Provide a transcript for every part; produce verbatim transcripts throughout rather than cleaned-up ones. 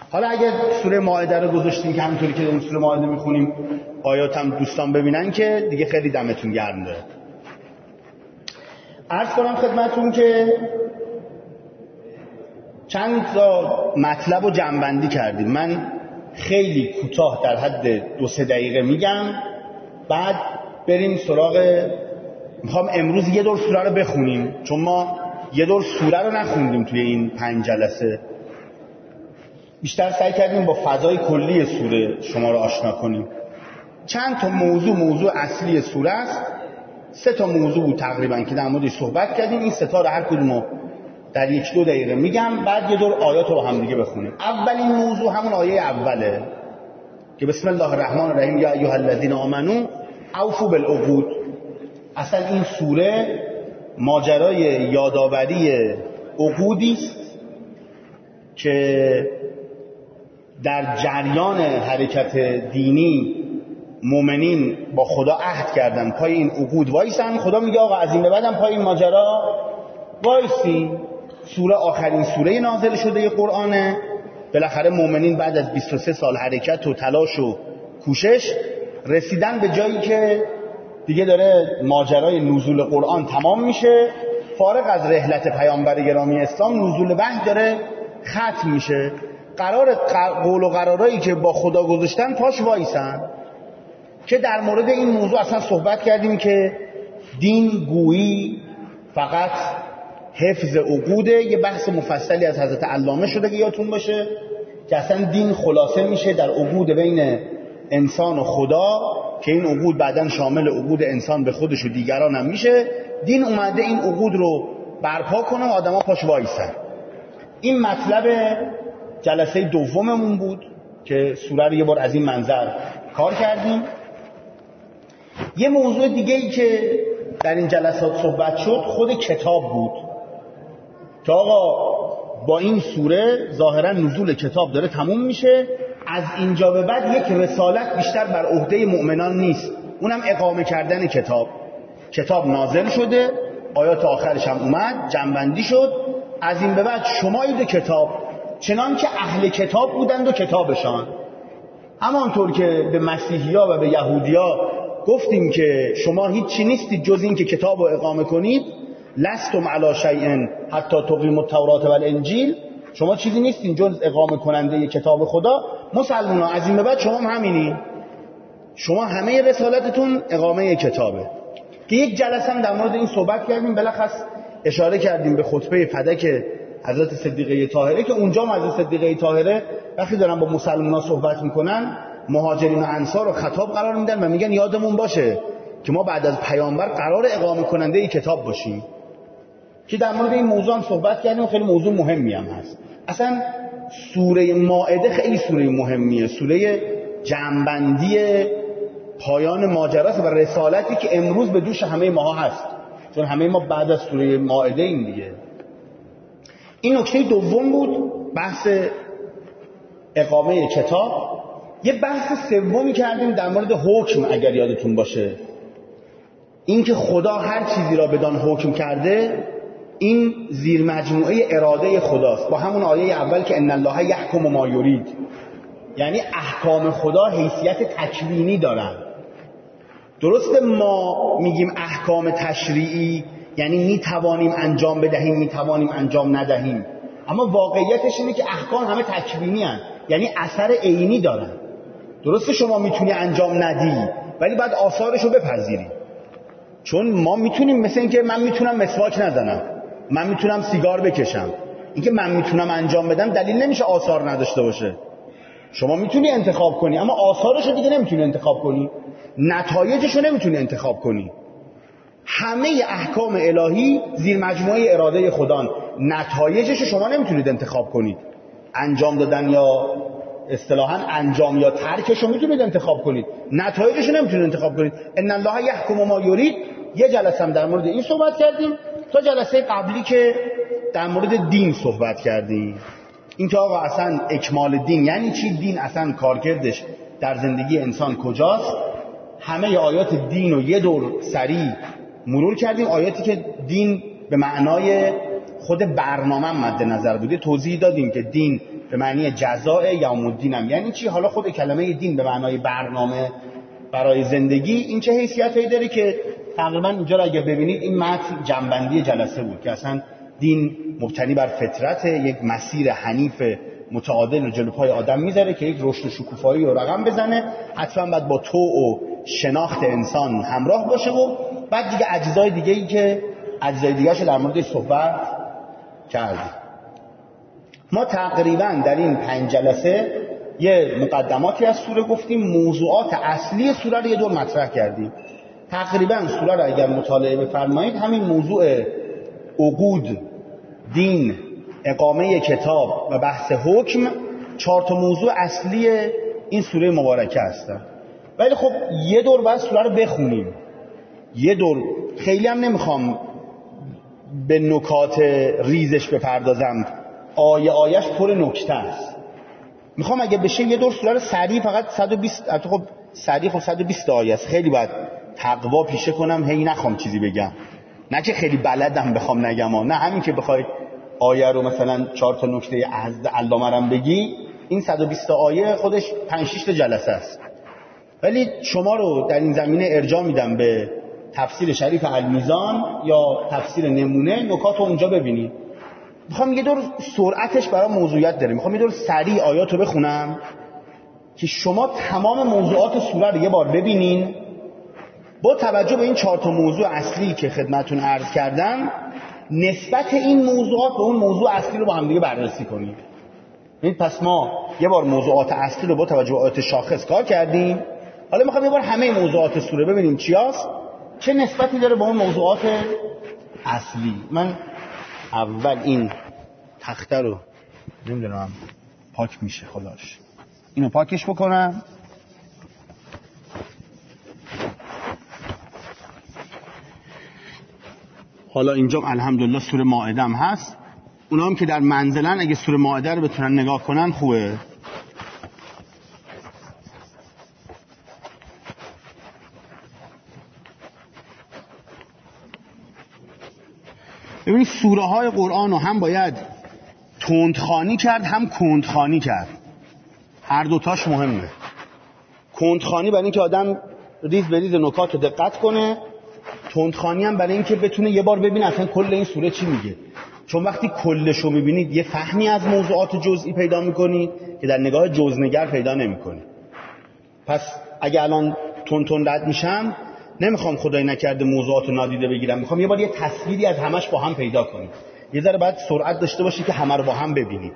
حالا اگه سوره مائده رو گذاشتیم که همونطوری که این سوره مائده میخونیم آیات هم دوستان ببینن که دیگه خیلی دمتون گرم داره. عرض کنم خدمتون که چند تا مطلب رو جمع‌بندی کردیم. من خیلی کوتاه در حد دو سه دقیقه میگم، بعد بریم سراغ، میخوام امروز یه دور سوره رو بخونیم چون ما یه دور سوره رو نخوندیم توی این پنج جلسه. بیشتر سعی کردیم با فضای کلی سوره شما رو آشنا کنیم. چند تا موضوع موضوع اصلی سوره است. سه تا موضوع بود تقریبا که در موردش صحبت کردیم. این سه تا رو هر کدومو در یک دو دقیقه میگم، بعد یه دور آیات رو هم دیگه بخونیم. اولین موضوع همون آیه اوله که بسم الله الرحمن الرحیم یا ایها الذین آمنو اوفوا بالعقود. اصلا این سوره ماجرای یادآوری عقودی است که در جریان حرکت دینی مؤمنین با خدا عهد کردن پای این عقود وایسن. خدا میگه آقا از این به بعدم پای این ماجرا وایسی. سوره آخرین سوره نازل شده قرآنه. بالاخره مؤمنین بعد از بیست و سه سال حرکت و تلاش و کوشش رسیدن به جایی که دیگه داره ماجرای نزول قرآن تمام میشه. فارغ از رحلت پیامبر گرامی اسلام نزول وحی داره ختم میشه. قرار قول و قرارایی که با خدا گذاشتن پاش وایسن. که در مورد این موضوع اصلا صحبت کردیم که دین گویی فقط حفظ عقوده. یه بحث مفصلی از حضرت علامه شده که یادتون باشه که اصلا دین خلاصه میشه در عقود بین انسان و خدا که این عقود بعداً شامل عقود انسان به خودش و دیگران هم میشه. دین اومده این عقود رو برپا کنه و آدما پاش وایسن. این مطلب جلسه دوممون بود که سوره رو یه بار از این منظر کار کردیم. یه موضوع دیگه ای که در این جلسات صحبت شد خود کتاب بود که آقا با این سوره ظاهرا نزول کتاب داره تموم میشه. از اینجا به بعد یک رسالت بیشتر بر عهده مؤمنان نیست، اونم اقامه کردن کتاب. کتاب نازل شده، آیات آخرش هم اومد، جمع‌بندی شد. از این به بعد شمایید کتاب چنان که اهل کتاب بودند و کتابشان. همانطور که به مسیحی‌ها و به یهودی‌ها گفتیم که شما هیچی نیستید جز این که کتاب رو اقامه کنید، لستم علی شیء حتی تقیموا التوراة والانجیل، شما چیزی نیستین جز اقامه کننده کتاب خدا. مسلمان‌ها از این به بعد شما هم همینی، شما همه رسالتتون اقامه کتابه. که یک جلسه هم در مورد این صحبت کردیم، بلخص اشاره کردیم به خطبه فدک حضرت صدیقه طاهره که اونجا هم حضرت صدیقه طاهره وقتی دارن با مسلمان‌ها صحبت میکنن مهاجرین و انصار رو خطاب قرار میدن و میگن یادمون باشه که ما بعد از پیامبر قرار اقامه کننده ای کتاب باشیم. که در مورد این موضوع هم صحبت کردیم، خیلی موضوع مهمی هم هست. اصلا سوره مائده خیلی سوره مهمیه، سوره جمع‌بندی پایان ماجراست و رسالتی که امروز به دوش همه ما هست، چون همه ما بعد از سوره مائده این دیگه. این نکته دوم بود، بحث اقامه کتاب. یه بحث سومی کردیم در مورد حکم، اگر یادتون باشه، این که خدا هر چیزی را بدان حکم کرده، این زیر مجموعه اراده خداست، با همون آیه اول که ان الله یحکم ما یرید. یعنی احکام خدا حیثیت تکوینی دارن. درسته ما میگیم احکام تشریعی، یعنی میتوانیم انجام بدهیم میتوانیم انجام ندهیم، اما واقعیتش اینه که احکام همه تکوینی هن، یعنی اثر عینی دارن. درسته شما میتونی انجام ندی ولی باید آثارش رو بپذیری. چون ما میتونیم، مثل این که من میتونم مسواک نزنم، من میتونم سیگار بکشم، اینکه من میتونم انجام بدم دلیل نمیشه آثار نداشته باشه. شما میتونی انتخاب کنی اما آثارش رو دیگه نمیتونی انتخاب کنی، نتایجش رو نمیتونی انتخاب کنی. همه احکام الهی زیر مجموعه اراده خدا، نتایجش رو شما نمیتونید انتخاب کنید. انجام دادن یا اصطلاحاً انجام یا ترکش رو میتونید انتخاب کنید، نتایجش رو نمیتونید انتخاب کنید. ان الله یحکم ما یرید. یه جلسه هم در مورد این صحبت کردیم، تا جلسه قبلی که در مورد دین صحبت کردیم. این که آقا اصلا اکمال دین یعنی چی، دین اصلا کارکردش در زندگی انسان کجاست. همه آیات دین رو یه دور سریع مرور کردیم. آیاتی که دین به معنای خود برنامه مد نظر بوده توضیح دادیم که دین به معنی جزاء یوم الدین هم یعنی چی؟ حالا خود کلمه دین به معنای برنامه برای زندگی این چه حیثیتایی داره که تقریبا اینجا رو اگه ببینید این متن جنبندی جلسه بود که اصلا دین مبتنی بر فطرت، یک مسیر حنیف متعادل رو جلو پای آدم میذاره که یک رشد و شکوفایی رو رقم بزنه، حتما باید با تو و شناخت انسان همراه باشه و بعد دیگه اجزای دیگه ای که اجزای دیگه شو در موردش صحبت کردیم. ما تقریبا در این پنج جلسه یه مقدماتی از سوره گفتیم، موضوعات اصلی سوره رو یه دور مطرح کردیم. تقریبا سوره رو اگر مطالعه بفرمایید همین موضوع عقود، دین، اقامه کتاب و بحث حکم چهار تا موضوع اصلی این سوره مبارکه هستن. ولی خب یه دور باید سوره رو بخونیم، یه دور خیلی هم نمیخوام به نکات ریزش بپردازم، آیه آیش پر نکته است. میخوام اگه بشه یه دور سوره رو سریع فقط صد و بیست خب سریع خب صد و بیست آیه است، خیلی باید تقوا پیشه کنم، هی نخوام چیزی بگم، نه که خیلی بلدم بخوام نگم ها. نه همین که بخوای آیه رو مثلا چهار تا نکته از علامه رم بگی، این صد و بیست آیه خودش پنج شش تا جلسه است. ولی شما رو در این زمینه ارجاع میدم به تفسیر شریف المیزان یا تفسیر نمونه، نکات رو اونجا ببینید. میخوام یه دور سرعتش برای موضوعیت داره، میخوام یه دور سریع آیات رو بخونم که شما تمام موضوعات سوره رو یه بار ببینین، با توجه به این چهار تا موضوع اصلی که خدمتتون عرض کردم نسبت این موضوعات به اون موضوع اصلی رو با هم دیگه بررسی کنیم. این پس ما یه بار موضوعات اصلی رو با توجه به آیات شاخص کار کردیم، حالا میخوام یه بار همه موضوعات سوره ببینیم چی هست، چه نسبتی داره با اون موضوعات اصلی. من اول این تخته رو نمیدونم پاک میشه خداش، اینو پاکش بکنم. حالا اینجا الحمدلله سوره مائده هم هست، اونا هم که در منزلن اگه سوره مائده رو بتونن نگاه کنن خوبه. ببینید سوره های قرآن رو هم باید تندخوانی کرد هم کندخوانی کرد، هر دوتاش مهمه. کندخوانی برای اینکه آدم ریز به ریز نکات رو دقت کنه، تندخوانی هم برای اینکه بتونه یه بار ببینه اصلا کل این سوره چی میگه، چون وقتی کلش رو میبینید یه فهمی از موضوعات جزئی پیدا میکنید که در نگاه جزنگر پیدا نمیکنید. پس اگه الان تون تون رد میشم، نمیخوام خدای نکرده موضوعات رو نادیده بگیرم، میخوام یه بار یه تصویری از همش با هم پیدا کنید، یه ذره باید سرعت داشته باشید که همه رو با هم ببینید.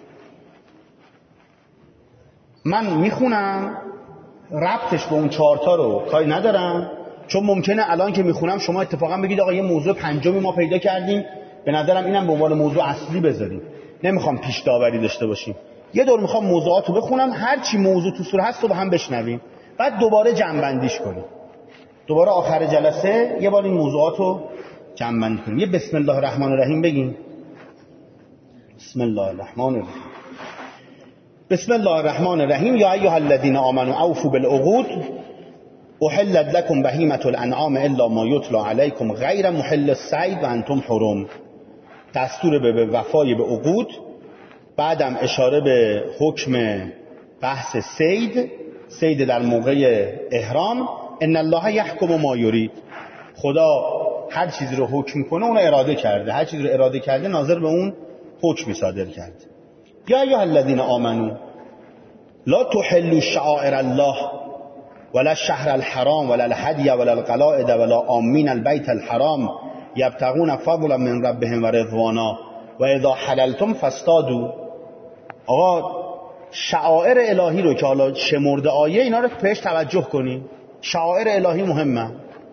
من میخونم، ربطش به اون چهارتا رو کاری ندارم، چون ممکنه الان که میخونم شما اتفاقا بگید آقا یه موضوع پنجمی ما پیدا کردیم، به نظرم اینم به عنوان موضوع اصلی بذاریم. نمیخوام پیش داوری داشته باشیم، یه دور میخوام موضوعات رو بخونم، هر چی موضوع تو سوره هست رو با هم بشنویم، بعد دوباره جمع بندیش کنیم، دوباره آخر جلسه یه بار این موضوعات رو جمع بندی کنیم. یه بسم الله الرحمن الرحیم بگیم. بسم الله الرحمن الرحیم. بسم الله الرحمن الرحیم. یا ایها الذین آمنوا اوفوا بالعقود احلت لكم بهیمة الانعام الا ما یتلی علیکم غیر محل الصید و انتم حرم. دستور به وفای به عقود، بعدم اشاره به حکم بحث صید، صید در موقع احرام. ان الله یحکم ما یرید، خدا هر چیزی رو حکم کنه اون اراده کرده، هر چیزی رو اراده کرده ناظر به اون حکم صادر کرده. یا ایها الذین آمنوا لا تحلوا شعائر الله ولا الشهر الحرام ولا الهدي ولا القلائد ولا آمین البیت الحرام یبتغون فضلا من ربهم و رضوانا و اذا حللتم فاصطادوا. آقا شعائر الهی رو که حالا شمرده آیه، اینا رو بهش توجه کنی، شعائر الهی مهمه.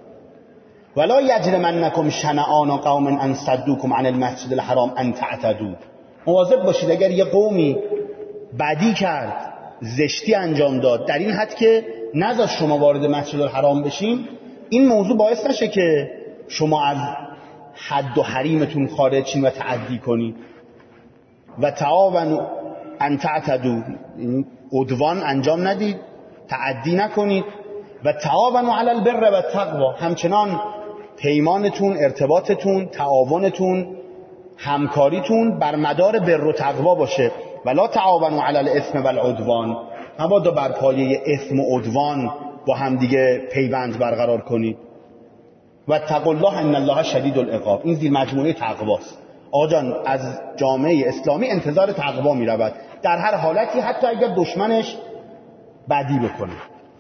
ولا یجرمنکم شنآن قوم ان صدوکم عن المسجد الحرام ان تعتدوا. مواظب باشید اگر یه قومی بدی کرد، زشتی انجام داد در این حد که نذاش شما وارد مسجد الحرام بشین، این موضوع باعث نشه که شما از حد و حریمتون خارج شین و تعدی کنید. و تعاونوا ان تعتدوا، عدوان انجام ندید، تعدی نکنید. و تعاونوا علی البر و التقوا، همچنان پیمانتون، ارتباطتون، تعاونتون، همکاریتون بر مدار بر و تقوا باشه. ولا تعاونوا علی الاثم والعدوان، مبادا بر پایه اثم و عدوان با هم دیگه پیوند برقرار کنید. و اتقوا الله ان الله شدید العقاب، این زیر مجموعه تقواست. آقا جان از جامعه اسلامی انتظار تقوا می رود در هر حالتی، حتی اگر دشمنش بدی بکنه.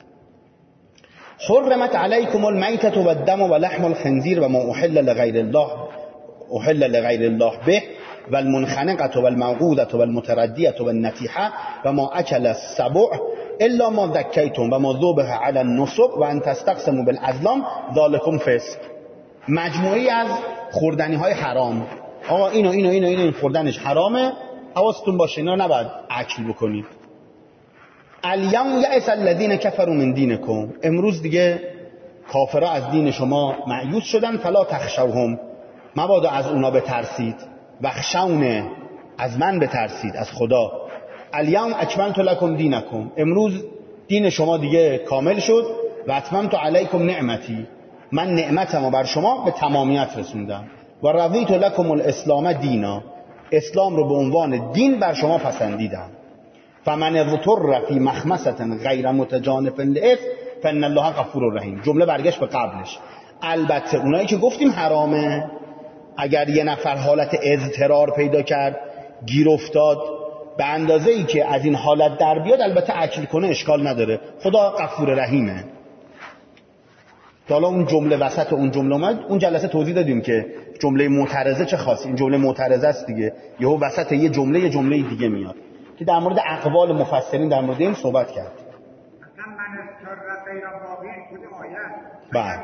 حرمت علیکم المیتة و الدم و لحم الخنزیر و ما احل لغیر الله احل لغیر الله به و المنخنقة و الموقوذة و المتردیة و النطیحة و ما اکل السبع الا ما ذکیتم و ما ذبح علی النصب و ان تستقسموا بالازلام ذالکم فسق. مجموعی از خوردنی های حرام. آقا اینو اینو اینو اینو این خوردنش حرامه، حواستون باشه اینا نباید اکل بکنید. الیوم یئس الذین کفروا من دینکم، امروز دیگه کافرها از دین شما مایوس شدن. فلا تخشوهم، مبادا از اونا بترسید. وخشونه، از من بترسید، از خدا. الیوم اکملت لکم دینکم، امروز دین شما دیگه کامل شد. و اتممت علیکم نعمتی، من نعمتمو بر شما به تمامیت رسوندم. و رضیت لکم الاسلام دینا، اسلام رو به عنوان دین بر شما پسندیدم. فمن اضطر فی مخمصة غیر متجانف لإثم فإن الله غفور رحیم. جمله برگشت به قبلش. البته اونایی که گفتیم حرامه، اگر یه نفر حالت اضطرار پیدا کرد، گیر افتاد، به اندازه ای که از این حالت در بیاد، البته اکل کنه اشکال نداره، خدا غفور رحیمه. تا حالا اون جمله وسط اون جمله اومد، اون جلسه توضیح دادیم که جمله معترضه چه خاصی، این جمله معترضه است دیگه، یهو وسط یه جمله یه جمله دیگه میاد که در مورد اقوال مفسرین در مورد این صحبت کرد. مثلا من اضطرار غیر واقعی کدوم آیه؟ بله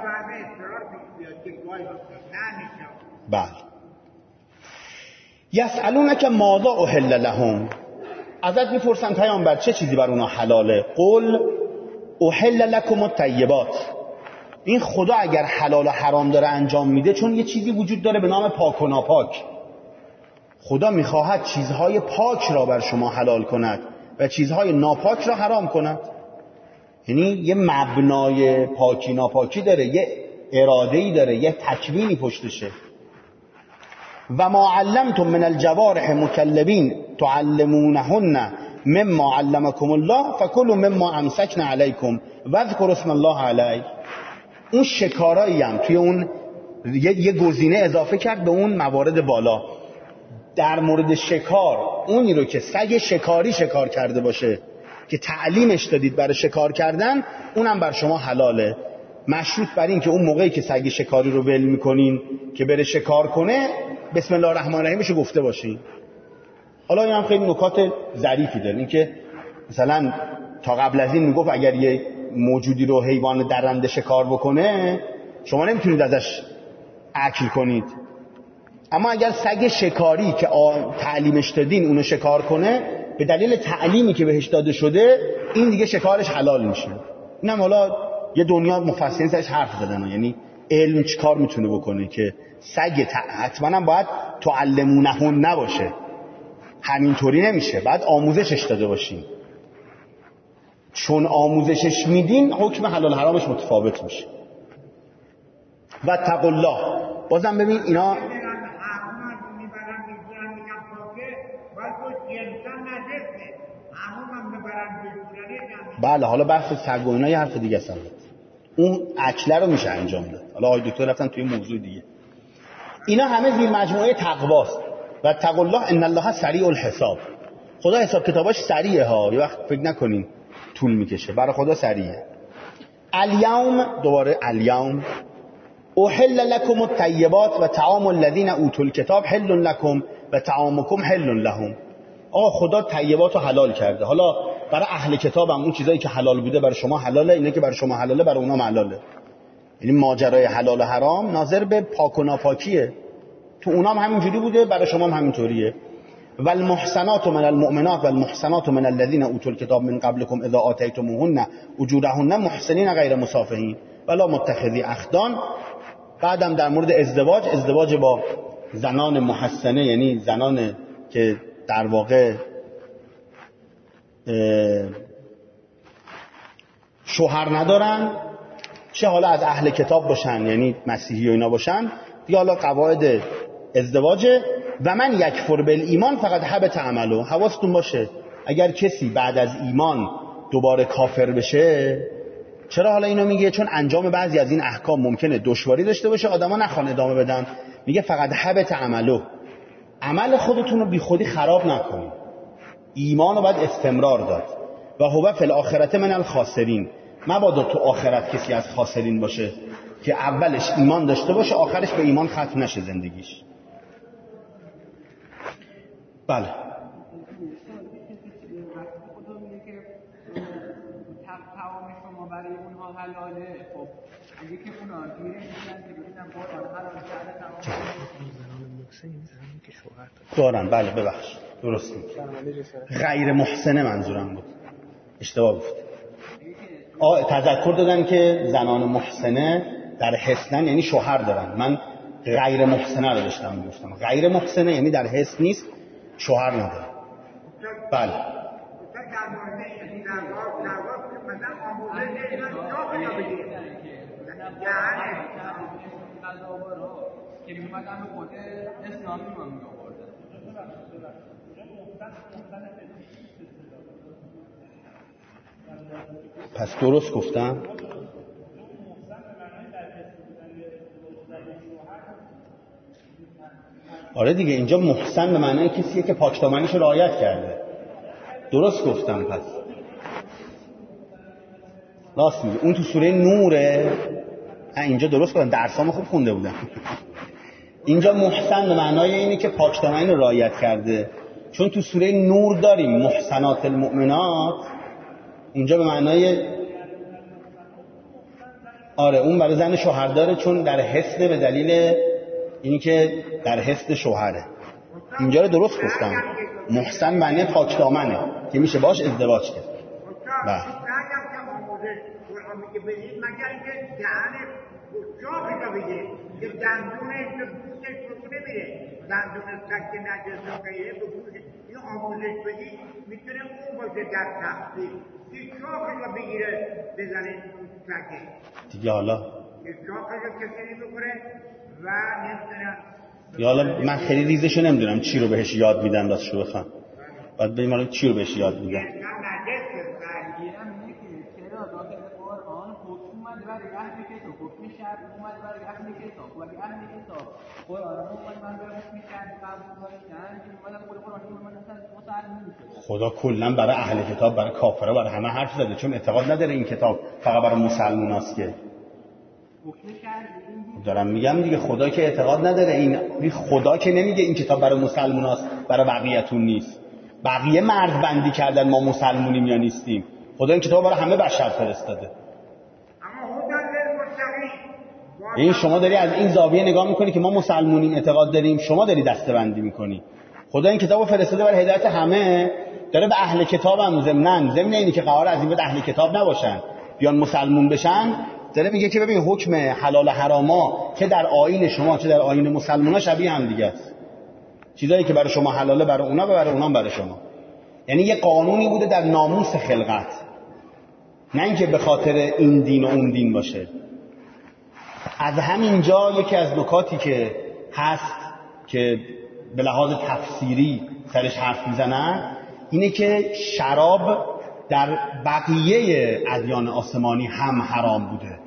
بله. یسألونک ماذا احل لهم، ازت میپرسن پیامبر چه چیزی بر اونا حلاله؟ قل احل لکم الطیبات، این خدا اگر حلال و حرام داره انجام میده چون یه چیزی وجود داره به نام پاک و ناپاک. خدا میخواهد چیزهای پاک را بر شما حلال کند و چیزهای ناپاک را حرام کند. یعنی یه مبنای پاکی ناپاکی داره، یه اراده‌ای داره، یه تکوینی پشتشه. و ما علمتم من الجوارح مکلبین تعلمونهن مما علمکم الله فکلوا مما امسکن علیکم واذکروا اسم الله علیه. اون شکارایی هم توی اون یه, یه گزینه اضافه کرد به اون موارد بالا. در مورد شکار، اونی رو که سگ شکاری شکار کرده باشه که تعلیمش دادید برای شکار کردن، اونم بر شما حلاله. مشروط بر این که اون موقعی که سگ شکاری رو ول میکنین که بره شکار کنه، بسم الله الرحمن الرحیم رو گفته باشین. حالا این هم خیلی نکات ظریفی داره، این که مثلا تا قبل از این میگفت اگر یه موجودی رو حیوان درنده شکار بکنه شما نمیتونید ازش اکل کنید، اما اگر سگ شکاری که تعلیمش دادین اونو شکار کنه، به دلیل تعلیمی که بهش داده شده، این دیگه شکارش حلال میشه. اینم حالا یه دنیا مفسرین سرش حرف زدن، یعنی علم چی کار میتونه بکنه که سگ حتما هم باید تعلمونهن نباشه، همینطوری نمیشه، باید آموزشش داده باشین. چون آموزشش میدین حکم حلال حرامش متفاوت میشه. و اتقوا الله، بازم ببین اینا بله. حالا بحث سگ و اینا یه حرف دیگه است، اون اکله رو میشه انجام داد. حالا آقای دکتر رفتن توی موضوع دیگه. اینا همه زیر مجموعه تقواست. و اتقوا الله ان الله سریع الحساب، خدا حساب کتاباش سریعه ها، یه وقت فکر نکنین طول میکشه، برای خدا سریعه. الیوم، دوباره الیوم احل لکم الطیبات و طعام الذین اوتوا الکتاب حل لکم و طعامکم حل لهم. آقا خدا طیبات رو حلال کرده، حالا برای اهل کتاب هم اون چیزایی که حلال بوده برای شما حلاله، اینه که برای شما حلاله برای اونا حلاله. یعنی ماجرای حلال و حرام ناظر به پاک و ناپاکیه، تو اونام همینجوری بوده، برای شما هم همینطوریه. و المحسنات من المؤمنات و المحسنات من الذين اوتوا الكتاب من قبلكم اذا آتيتموهن اجورهن محسنین غیر مسافحین ولا متخذی اخدان. بعدم در مورد ازدواج، ازدواج با زنان محسنه، یعنی زنان که در واقع شوهر ندارن، چه حالا از اهل کتاب باشن یعنی مسیحی و اینا باشن، یا حالا قواعد ازدواج. و من یکفر بالایمان فقط حبط عمله. حواستون باشه اگر کسی بعد از ایمان دوباره کافر بشه، چرا حالا اینو میگه؟ چون انجام بعضی از این احکام ممکنه دشواری داشته باشه، آدما نخوان ادامه بدن. میگه فقط حبط عمله، عمل خودتون رو بی خودی خراب نکنید. ایمان رو باید استمرار داد. و هو فی الاخرة من الخاسرین، مبادا تو آخرت کسی از خاسرین باشه که اولش ایمان داشته باشه آخرش به ایمان ختم نشه زندگیش. بله برای اونها حلاله. خب اگه که اونا گیره میشن که ببینم قرآن حلال کرده دارن. بله ببخش درست میگی، غیر محسنه منظورم بود، اشتباه گفت. آه تذکر دادن که زنان محسنه در حسنن یعنی شوهر دارن. من غیر محسنه رو داشتم میگفتم. غیر محسنه یعنی در حسن نیست، شوهر نداره. بله پس درست گفتم. آره دیگه اینجا محسن به معنای کسیه که پاکدامنیش رو رعایت کرده. درست گفتم. پس راست میگه. اون تو سوره نوره. اینجا درست گفتم، درسامو خوب خونده بودم. اینجا محسن به معنای اینه که پاکدامنی رو رعایت کرده. چون تو سوره نور داریم محسنات المؤمنات، اینجا به معنای آره اون برای زن شوهر داره چون در حسن به دلیل اینی که در حسن شوهره. اینجا رو درست گفتم. محسن معنی پاکدامنه که میشه باش ازدواج کرد. بله مگر که دهن بچاقی رو بگه که دندونش به بوشش رو نمیره، دندون سک نجس رو غیره به بوشش. این آموزش بدی میتونه اون باشه در تخصیل بچاقی رو بگیره بزنه سکه دیگه. حالا بچاقی رو کسی نمیخوره و نمیتونه. یا حالا من خیلی ریزشو نمیدونم چی رو بهش یاد میدن راستش رو بخوام. باید بریم حالا چی رو بهش یاد میدن. خدا کلا برای اهل کتاب، برای کافرها، برای همه حرف زده، چون اعتقاد نداره این کتاب فقط برای مسلماناست. که دارم میگم دیگه خدا که اعتقاد نداره این، خدا که نمیگه این کتاب برای مسلماناست برای بقیه‌تون نیست. بقیه مرد بندی کردن ما مسلمونیم یا نیستیم. خدا این کتاب برای همه بشر فرستاده. این شما داری از این زاویه نگاه میکنی که ما مسلمونیم اعتقاد داریم، شما داری دسته‌بندی میکنی. خدا این کتابو فرستاده برای هدایت همه، داره به اهل کتاب هم ضمناً ضمن اینی که قرار از این بعد اهل کتاب نباشن بیان مسلمون بشن، داره میگه که ببین حکم حلال حراما که در آیین شما چه در آیین مسلمونا شبیه هم دیگه است. چیزایی که برای شما حلاله برای اونا و برای اونام برای شما. یعنی یه قانونی بوده در ناموس خلقت، نه اینکه به خاطر این دین و اون دین باشه. از همینجا یکی از نکاتی که هست که به لحاظ تفسیری سرش حرف میزنن اینه که شراب در بقیه ادیان آسمانی هم حرام بوده.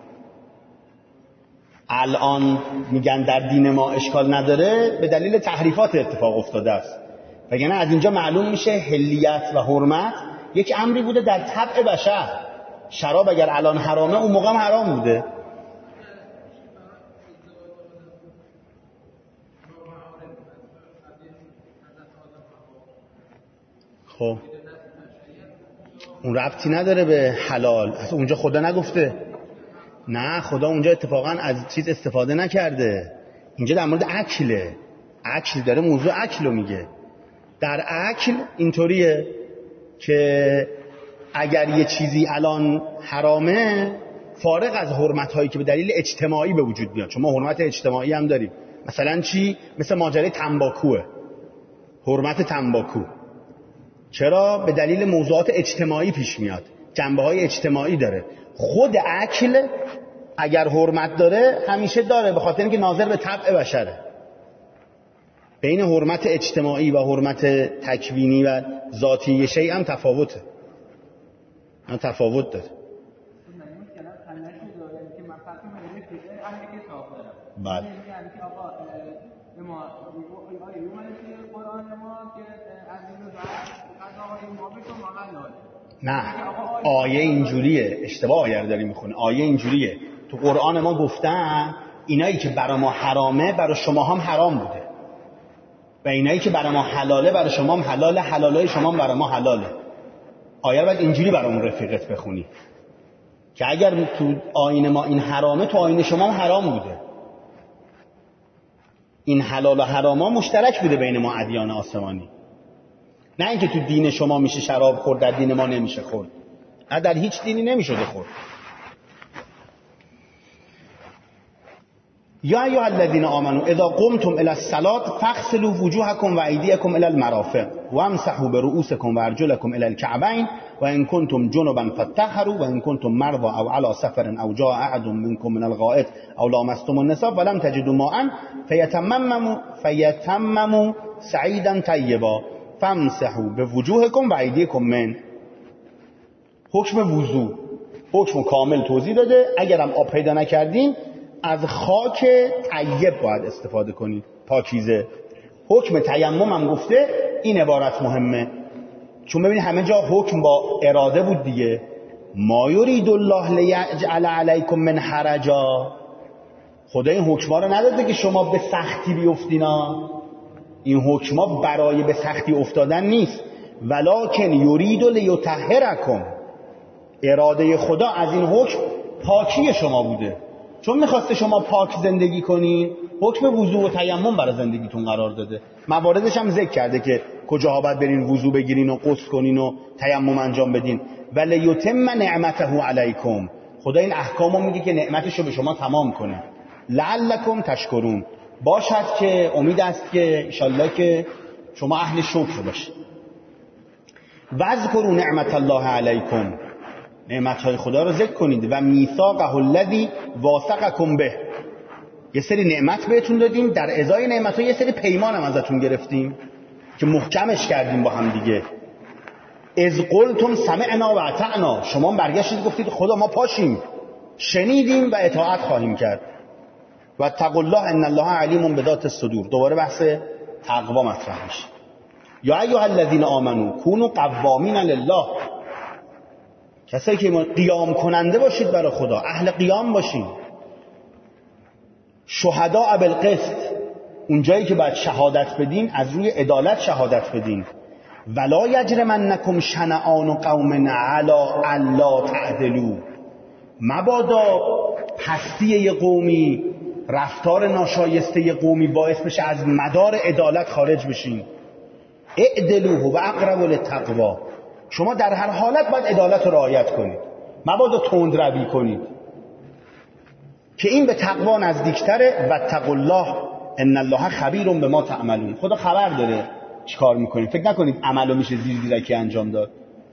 الان میگن در دین ما اشکال نداره به دلیل تحریفات اتفاق افتاده است. وگرنه از اینجا معلوم میشه حلیت و حرمت یک امری بوده در طبع بشر. شراب اگر الان حرامه اون موقع هم حرام بوده. خب اون ربطی نداره به حلال، اصلا اونجا خدا نگفته. نه خدا اونجا اتفاقا از چیز استفاده نکرده. اینجا در مورد اکله، اکل داره، موضوع اکل رو میگه. در اکل اینطوریه که اگر یه چیزی الان حرامه فارغ از حرمت هایی که به دلیل اجتماعی به وجود میاد، چون ما حرمت اجتماعی هم داریم. مثلا چی؟ مثل ماجرای تنباکوه، حرمت تنباکو. چرا؟ به دلیل موضوعات اجتماعی پیش میاد، جنبه های اجتماعی داره. خود اکل اگر حرمت داره همیشه داره، به خاطر اینکه ناظر به طبع بشره. بین حرمت اجتماعی و حرمت تکوینی و ذاتی شیء هم تفاوته، هم تفاوت داره. بله نه، آیه اینجوریه، اشتباه آیه رو داری میخونه. آیه اینجوریه، تو قرآن ما گفتن اینایی که برای ما حرامه برای شما هم حرام بوده و اینایی که برای ما حلاله برای شما هم حلاله، حلالای شما هم برای ما حلاله. آیه رو باید اینجوری برامون رفیقت بخونی که اگر تو آیین ما این حرامه، تو آیین شما هم حرام بوده. این حلال و حرام ها مشترک بوده بین ما ادیان آسمانی، نه اینکه تو دین شما میشه شراب خورد در دین ما نمیشه خورد. نه، در هیچ دینی نمیشده خورد. یا ایها الذین آمنوا اذا قمتم الی الصلاة فاغسلوا وجوهکم و ایدیکم الی المرافق وامسحوا برؤوسکم و ارجلکم الی الکعبین و ان کنتم جنبا فطهروا و ان کنتم مرضى او علی سفر او جاء احد منکم من الغائط او لامستم النساء فلم تجدوا ماء فیتمموا فیتمموا صعیدا طیبا فامسحوا بوجوهکم و ایدیکم من. حکم وضو، حکم کامل توضیح داده. اگرم آب پیدا نکردین از خاک طیب باید استفاده کنید، پاکیزه. حکم تیمم هم گفته. این عبارت مهمه چون ببینید همه جا حکم با اراده بود دیگه. ما یرید الله لیجعل علیکم من حرجا. خدا این حکما رو نداده که شما به سختی بیفتینا. این حکما برای به سختی افتادن نیست. ولکن یرید لیطهرکم. اراده خدا از این حکم پاکی شما بوده، چون میخواسته شما پاک زندگی کنین. حکم وضو و تیمم برای زندگیتون قرار داده. مواردش هم ذکر کرده که کجاها باید برین وضو بگیرین و غسل کنین و تیمم انجام بدین. ولیتم نعمته علیکم. خدا این احکامو میگه که نعمتشو به شما تمام کنه. لعلکم تشکرون. باشد که امید است که انشالله که شما اهل شکر باشید. واذکروا نعمت الله علیکم. نعمتهای خدا رو ذکر کنید. و میثاقه الذی واثقکم به. یه سری نعمت بهتون دادیم، در ازای نعمت‌ها یه سری پیمان هم ازتون گرفتیم که محکمش کردیم با هم دیگه. اذ قلتم سمعنا و اطعنا. شما برگشتید گفتید خدا ما پاشیم، شنیدیم و اطاعت خواهیم کرد. و اتقوا الله ان الله علیم بذات الصدور. دوباره بحث تقوا مطرح میشه. یا ایها الذین آمنوا کونوا قوامین لله. کسایی که قیام کننده باشید برای خدا، اهل قیام باشید. شهداء بالقسط. اون جایی که باید شهادت بدین از روی عدالت شهادت بدین. ولا یجرمنکم شنآن قوم علی الا تعدلوا. مبادا پستی یه قومی، رفتار ناشایسته یه قومی باعث بشه از مدار عدالت خارج بشین. اعدلوا و اقرب للتقوا. شما در هر حالت باید عدالت رو رعایت کنید، مبادا تند روی کنید که این به تقوا نزدیکتره. و اتقوا الله ان الله خبیر بما تعملون. خدا خبر داره چیکار میکنید. فکر نکنید عملو میشه زیر زیرکی انجام داد.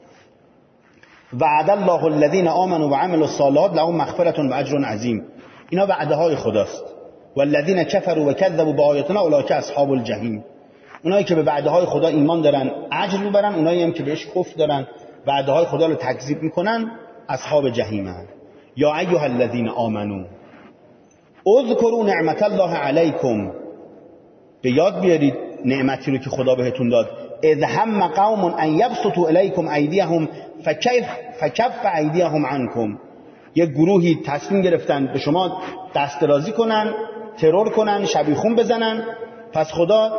وعد الله الذین آمنوا و عملوا الصالحات لهم مغفرة و اجر عظیم. اینا وعده های خداست. والذین کفروا و کذبوا بآیاتنا اولئک اصحاب الجحیم. اونایی که به وعده های خدا ایمان دارن اجر میبرن، اونایی هم که بهش کفر دارن وعده های خدا رو تکذیب میکنن اصحاب جهیمن. یا ایها الذین آمنو اذکروا نعمت الله علیکم. به یاد بیارید نعمتی رو که خدا بهتون داد. اذ هم قوم ان یبسطوا الیکم ایدیهم فکیف فکف ایدیهم عنکم. یک گروهی تصمیم گرفتن به شما دست درازی کنن، ترور کنن، شبیخون بزنن، پس خدا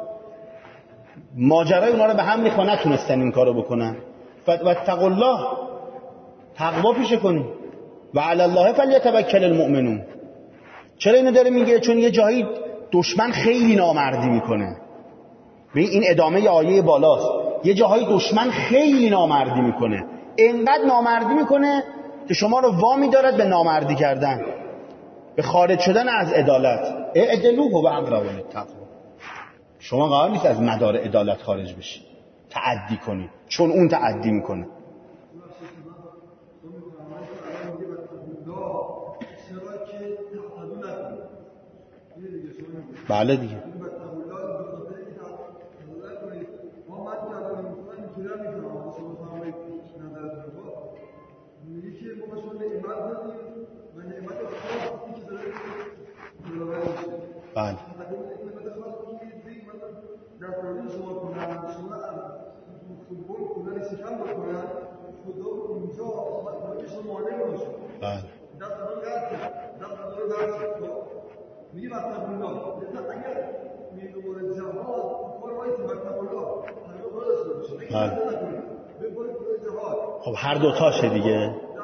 ماجرای اونا رو به هم میخواه، نتونستن این کارو بکنن. و اتقوا الله، تقوا پیشه کنید. و علی الله فلیتوکل المؤمنون. چرا اینو داره میگه؟ چون یه جایی دشمن خیلی نامردی میکنه. ببین این ادامه آیه بالاست. یه جاهای دشمن خیلی نامردی میکنه، اینقدر نامردی میکنه که شما رو وامی دارد به نامردی کردن، به خارج شدن از عدالت. اعدلوا و اقربوا للتقوا. شما قرار نیست از مدار عدالت خارج بشید، تعدی کنید، چون اون تعدی میکنه. بله دیگه. دستوری شما کنن، شما فوتبال کنن، شکم بکنن، خدا اونجا باید شما مانع باشه. بله. دست رو قرد کرد، دست رو قرد کرد. میگه وقتا بولا، لذا اگر میدوباره جهاد، کار وایسی وقتا بولا، همه خودش باشه. بله. به بار جهاد. خب هر دو تاشه دیگه.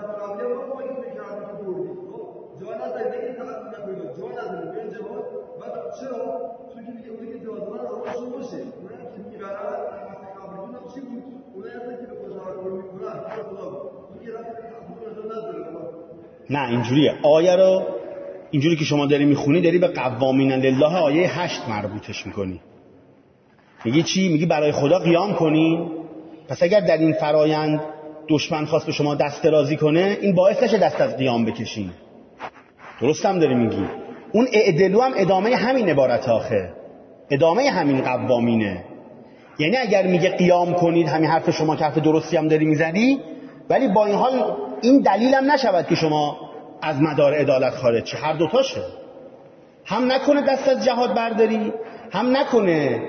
نه اینجوریه. آیه رو اینجوری که شما داری میخونی داری به قوامین لله آیه هشت مربوطش میکنی. میگی چی؟ میگی برای خدا قیام کنین. پس اگر در این فرایند دشمن خواست به شما دست درازی کنه این باعث نشه دست از قیام بکشین. درست هم داری میگی. اون اعدلو هم ادامه همین عبارت آخه، ادامه همین قوامینه. یعنی اگر میگه قیام کنید همین حرف شما که حرف درستی هم داری میزنی، ولی با این حال این دلیل هم نشود که شما از مدار عدالت خارج شی. هر دوتاشه. هم نکنه دست از جهاد برداری، هم نکنه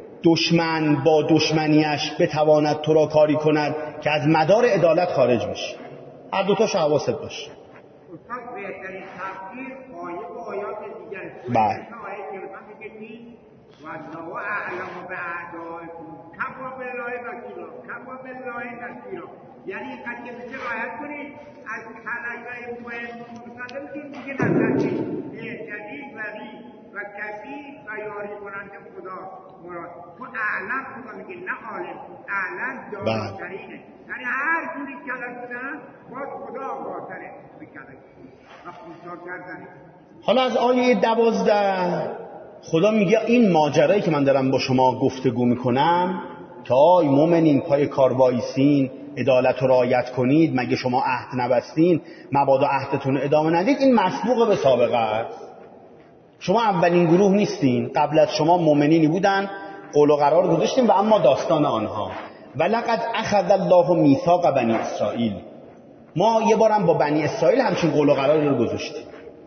دشمن با دشمنیش بتواند تو را کاری کند که از مدار عدالت خارج بشی. هر دوتاش حواست باشه. استاد بهترین تفسیر آیه و آیات دیگر است. بله. آیه که من میگه چی؟ والله اعلم باعدائکم کفى بالله وکیلا کفى بالله نصیرا. یعنی اینقدر که میشه رعایت کنید از کلکای مهم مقدم که دیگه نترسید. بهتری ولی و کفی و یاری کننده خدا مراد. تو اعلم خدا میگه نه عالم، اعلم داناترینه. یعنی هر جوری کلک بودن باز خدا آقاتره به کلک و خونسار کردنه. حالا از آیه دوازده خدا میگه این ماجرایی که من دارم با شما گفتگو میکنم که آی مومنین پای کار وایسین، عدالت رو رعایت کنید، مگه شما عهد نبستین، مبادا عهدتون رو ادامه ندید، این مسبوق به سابقه است. شما اولین گروه نیستین، قبل از شما مومنینی بودن، قول و قرار گذاشتیم و اما داستان آنها. ولقد اخذ الله میثاق بنی اسرائیل، ما یه بارم با بنی اسرائیل همچین قول و قراری رو گذاشتیم.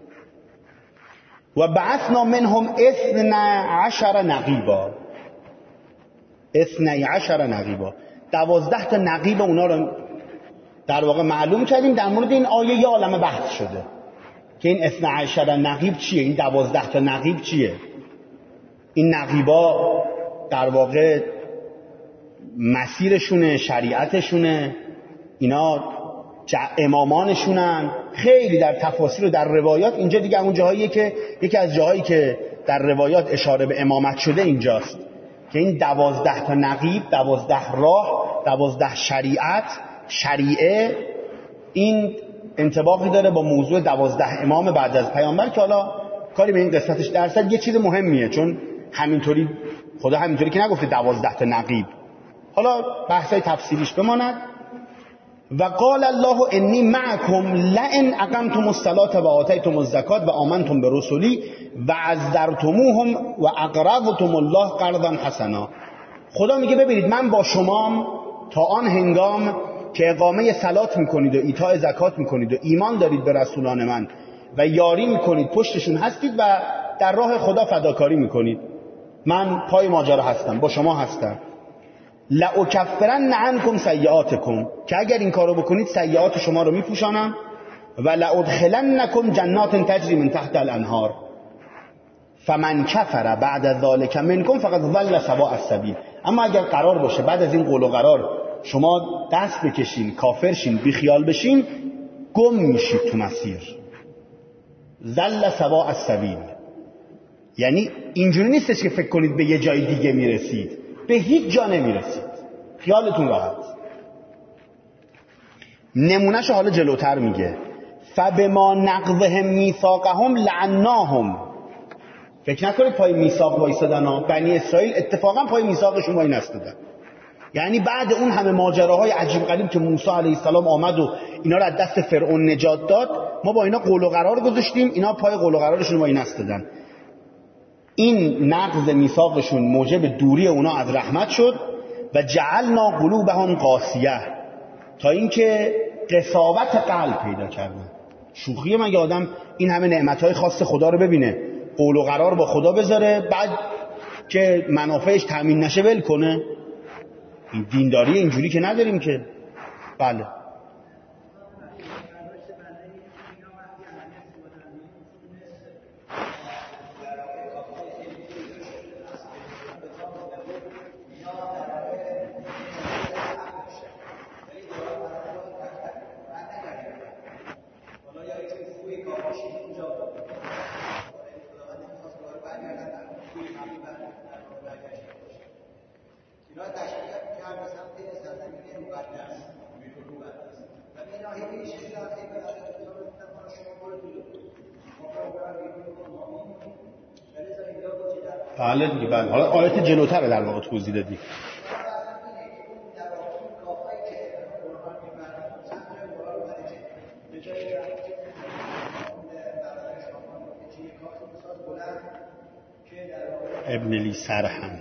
و بعثنا منهم اثنا عشر نقیبا، اثنی عشر نقیبا، دوازده تا نقیب اونا رو در واقع معلوم کردیم. در مورد این آیه یه عالمه بحث شده که این اثنا عشر نقیب چیه، این دوازده تا نقیب چیه. این نقیبا در واقع مسیرشونه، شریعتشونه، اینا امامانشونن. خیلی در تفاسیر و در روایات اینجا دیگه اون جاهاییه که یکی از جاهایی که در روایات اشاره به امامت شده اینجاست که این دوازده تا نقیب، دوازده راه، دوازده شریعت، شریعه، این انطباقی داره با موضوع دوازده امام بعد از پیامبر که حالا کاری به این قسمتش درصد یه چیز مهمیه، چون همینطوری خدا همینطوری که نگفته دوازده تا نقیب. حالا بحثای تفسیریش بماند. و قال الله انی معکم لئن اقمتم الصلاة و آتیتم الزکات و آمنتم برسلی و عزرتموهم و اقرضتم الله قرضا حسنا. خدا میگه ببینید من با شمام تا آن هنگام که اقامه صلات میکنید و ایتاء زکات میکنید و ایمان دارید به رسولان من و یاری میکنید، پشتشون هستید و در راه خدا فداکاری میکنید، من پای ماجرا هستم، با شما هستم. لأکفرن عنکم سیئاتکم، که اگر این کارو بکنید سیئات شما رو میپوشانم. و لأدخلنکم جنات تجری من تحت الانهار فمن کفر بعد ذلک منکم فقد ضل سواء السبیل. اما اگر قرار باشه بعد از این قول و قرار شما دست بکشین، کافر شین، بیخیال بشین، گم میشید تو مسیر. ضل سواء السبیل یعنی اینجوری نیستش که فکر کنید به یه جای دیگه میرسید، به هیچ جا نمیرسید، خیالتون راحت. نمونهش حالا جلوتر میگه فبما نقضهم میثاقهم لعناهم. فکر نکنید پای میثاق وایسادن ها، بنی اسرائیل اتفاقا پای میثاقشون وای نستادن. یعنی بعد اون همه ماجراهای عجیب غریب که موسی علیه السلام آمد و اینا رو از دست فرعون نجات داد، ما با اینا قول و قرار گذاشتیم، اینا پای قول و قرارشون وای نستادن. این نقض میثاقشون موجب دوری اونا از رحمت شد و جعلنا قلوبهم قاسیه، تا اینکه قساوت قلب پیدا کردن. شوخیه مگه آدم این همه نعمتهای خاص خدا رو ببینه، قول و قرار با خدا بذاره، بعد که منافعش تامین نشه ول کنه؟ این دینداری اینجوری که نداریم که. بله بله دیگه. بله حالا آیت جلوتر در واقع توضیح دادی. ابن لی سرحن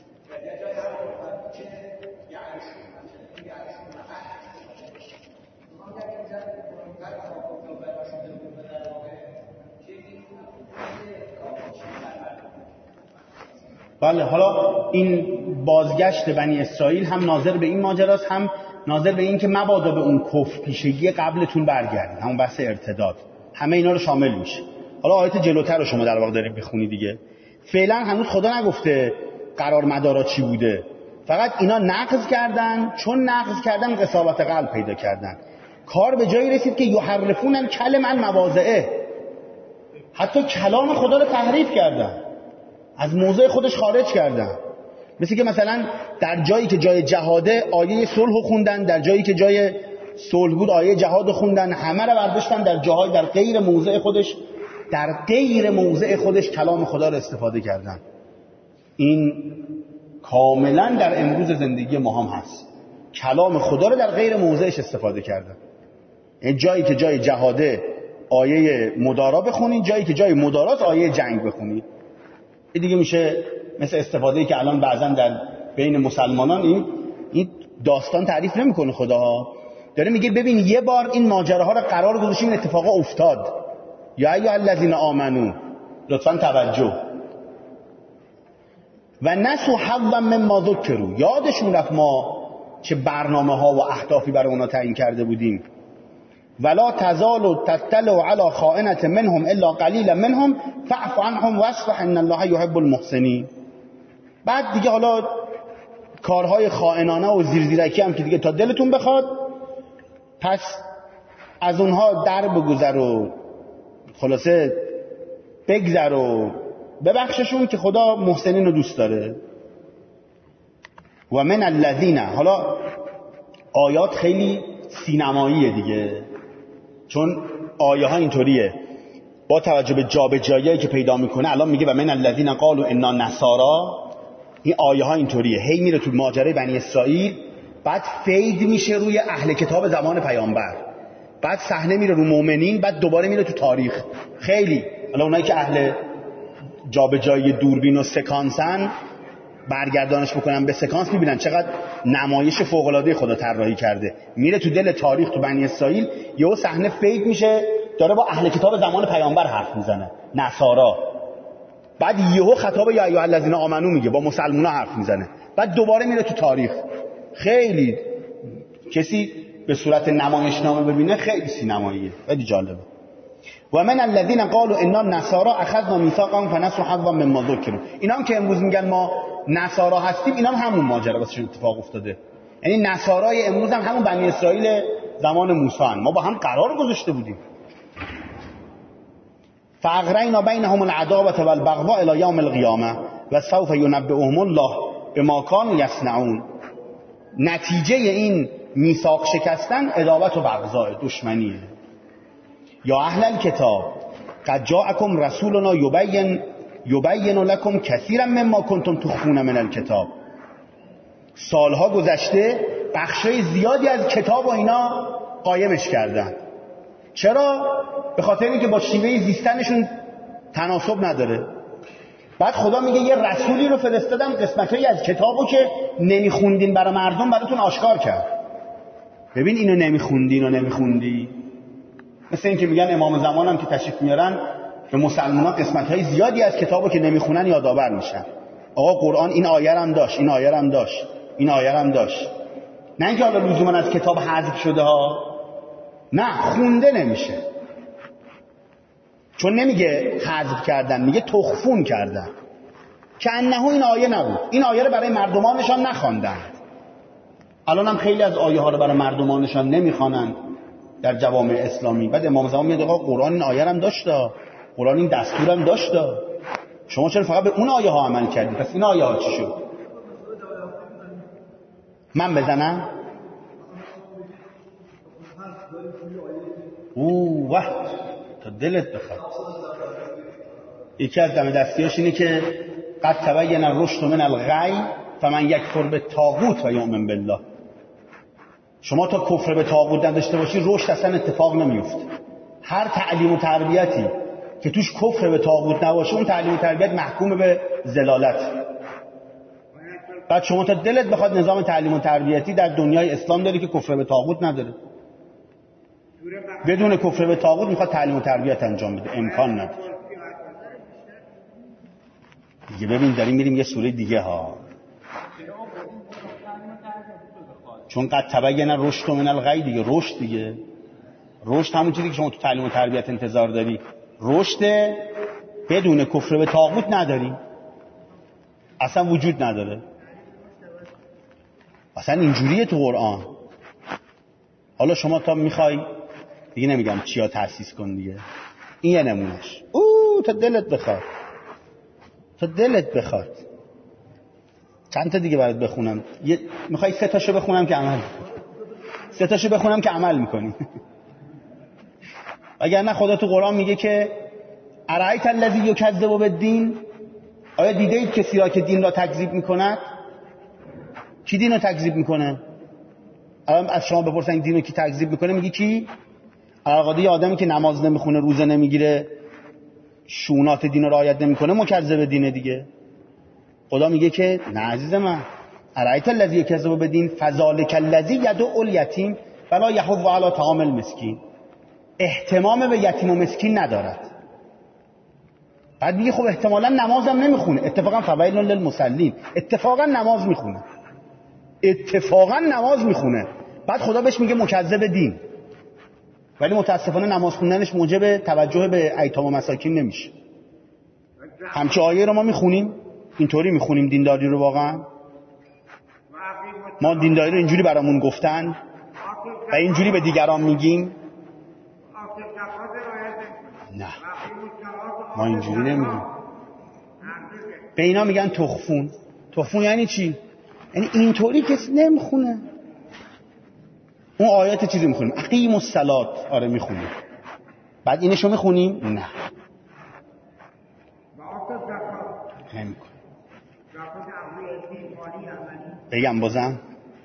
بله. حالا این بازگشت بنی اسرائیل هم ناظر به این ماجراست، هم ناظر به این که مبادا به اون کفر پیشگی قبلتون برگردید، همون بحث ارتداد، همه اینا رو شامل میشه. حالا آیت جلوتر رو شما در واقع دارید بخونید دیگه. فعلا هنوز خدا نگفته قرار مدارا چی بوده، فقط اینا نقض کردن، چون نقض کردن قساوت قلب پیدا کردن. کار به جایی رسید که یحرفون کلم عن مواضعه، حتی کلام خدا رو تحریف کردن، از موضع خودش خارج کردن. مثل که مثلا در جایی که جای جهاده آیه صلح خوندن، در جایی که جای صلح بود آیه جهاد خوندن، همه رو برداشتن در جاهای در غیر موضع خودش، در غیر موضع خودش کلام خدا رو استفاده کردن. این کاملا در امروز زندگی ما هم هست، کلام خدا رو در غیر موضعش استفاده کردن. این جایی که جای جهاده آیه مدارا بخونید، جایی که جای مدارات آیه جنگ بخونید. این دیگه میشه مثل استفاده‌ای که الان بعضا در بین مسلمانان این این داستان تعریف نمیکنه خدا، داره میگه ببین یه بار این ماجراها رو قرار گذاشتیم، این اتفاقا افتاد. یا ایها الذین آمنو، لطفاً توجه. و نسوا حظا مما ذکروا، یادشون رفت ما چه برنامه ها و اهدافی برای اونا تعیین کرده بودیم. ولا تزال تطلع على خائنة منهم الا قلیلا منهم فاعف عنهم واصفح ان الله يحب المحسنین. بعد دیگه حالا کارهای خائنانه و زیرزیرکی هم که دیگه تا دلتون بخواد، پس از اونها در بگذر و خلاصه بگذر و ببخششون که خدا محسنین رو دوست داره. و من الذین، حالا آیات خیلی سینماییه دیگه، چون آیه ها اینطوریه با توجه به جابجایی که پیدا میکنه. الان میگه و من الذین قالوا انا نصارا، این آیه ها اینطوریه، هی میره تو ماجرای بنی اسرائیل، بعد فید میشه روی اهل کتاب زمان پیامبر، بعد صحنه میره رو مؤمنین، بعد دوباره میره تو تاریخ. خیلی حالا اونایی که اهل جابجایی دوربین و سکانسن برگردانش بکنن به سکانس، میبینن چقدر نمایش فوق العاده خدا طراحی کرده. میره تو دل تاریخ تو بنی اسرائیل، یهو صحنه فید میشه، داره با اهل کتاب زمان پیامبر حرف میزنه، نصارا. بعد یهو خطاب یا ایها الذین آمنو میگه، با مسلمونا حرف میزنه، بعد دوباره میره تو تاریخ. خیلی کسی به صورت نمایشنامه ببینه خیلی سینماییه، خیلی جالبه. و من الذین قالوا انا نصارا اخذنا میثاقا فنسوا حظا مما ذکروا، اینا هم که امروز میگن ما نصارا هستیم، اینا هم همون ماجرا واسه اتفاق افتاده. یعنی نصارای امروز هم همون بنی اسرائیل زمان موسی هن. ما با هم قرار گذاشته بودیم. فاغرینا بینهم العداوة والبغضاء الی یوم القیامه و سوف ینبئهم الله بما كانوا یصنعون. نتیجه این میثاق شکستن عداوت و بغضاء، دشمنیه. یا اهل الکتاب قد جاءکم رسولنا یبین یبین لکم کثیرا مما کنتم تخفون من الکتاب. سالها گذشته بخشای زیادی از کتاب و اینا قایمش کردن. چرا؟ به خاطر اینکه با شیوه زیستنشون تناسب نداره. بعد خدا میگه یه رسولی رو فرستادم قسمتایی از کتابو که نمیخوندین برای مردم براتون آشکار کرد. ببین اینو نمیخوندین و نمیخوندی، مثل این که میگن امام زمان هم که تشریف میارن به مسلمانان قسمت‌های زیادی از کتابو که نمیخونن یادآور میشن. آقا قرآن این آیه هم داشت، این آیه هم داشت، این آیه هم داشت. نه اینکه حالا لزوما از کتاب حذف شده ها، نه خونده نمیشه، چون نمیگه حذف کردن، میگه تخفون کردن که انه این آیه نبود. این آیه رو برای مردمانشان نخواندند. الان هم خیلی از آیه ها رو برای مردمانشان نمیخوانند در جوامع اسلامی. بعد امام زمان میاد آقا قرآن این آیه هم داشت، قرآن این دستور هم داشت، شما چرا فقط به اون آیه ها عمل کردید؟ پس این آیه ها چی شد؟ من بزنم؟ اوه واه تا دلت بخواد. یکی از دم دستیاش اینه که قد تبین الرشد من الغی فمن یکفر بالطاغوت و یؤمن بالله. شما تا کفر به طاغوت نداشته باشی رشد اصلا اتفاق نمیفته. هر تعلیم و تربیتی که توش کفر به طاغوت نباشه اون تعلیم و تربیت محکوم به ضلالت. بعد شما تا دلت بخواد نظام تعلیم و تربیتی در دنیای اسلام داری که کفر به طاغوت نداره. بدون کفر به طاغوت میخواد تعلیم و تربیت انجام بده، امکان نداره. دیگه ببین داریم میریم یه سوره دیگه ها. چون قد تبین الرشد من الغی دیگه، رشد دیگه، رشد همون چیزی که شما تو تعلیم و تربیت انتظار داری، رشد بدون کفر به طاغوت نداری، اصلا وجود نداره، اصلا اینجوریه تو قرآن. حالا شما تا میخوای دیگه نمیگم چیا تأسیس کن دیگه، این یه نمونش. اوه تا دلت بخواد، تا دلت بخواد. چند تا دیگه برات بخونم؟ یه میخوای سه تاشو بخونم که عمل سه تاشو بخونم که عمل میکنی. اگر نه خدا تو قرآن میگه که ارایت الذی یکذب بالدین، آیا دیده اید کسی را که دین را تکذیب میکند؟ کی دین را تکذیب میکنه؟ الان از شما بپرسن دین رو کی تکذیب میکنه، میگی کی؟ القاضی آدمی که نماز نمیخونه، روزه نمیگیره، شونات دین رو رعایت نمیکنه مکذب دینه دیگه. خدا میگه که نه عزیز من، ارایت الذی یکذب بالدین فذلک الذی یدعو الیتیم ولا یحض علی طعام المسکین. اهتمام به یتیم و مسکین ندارد. بعد میگه خب احتمالاً نمازم نمیخونه، اتفاقا فویل للمصلین، اتفاقا نماز میخونه، اتفاقا نماز میخونه. بعد خدا بهش میگه مکذب دین، ولی متاسفانه نماز خوندنش موجب توجه به ایتام و مساکین نمیشه. همچه آیه رو ما میخونیم، اینطوری میخونیم دینداری رو. واقعا ما دینداری رو اینجوری برامون گفتن و اینجوری به دیگران میگیم. نه ما اینجوری نمیگیم. به اینا میگن تخفون. تخفون یعنی چی؟ یعنی اینطوری کسی نمیخونه. اون آیات چیزی میخونیم، اقیم الصلاة، آره میخونیم، بعد اینشو میخونیم نه نمیکنیم. بگم بازم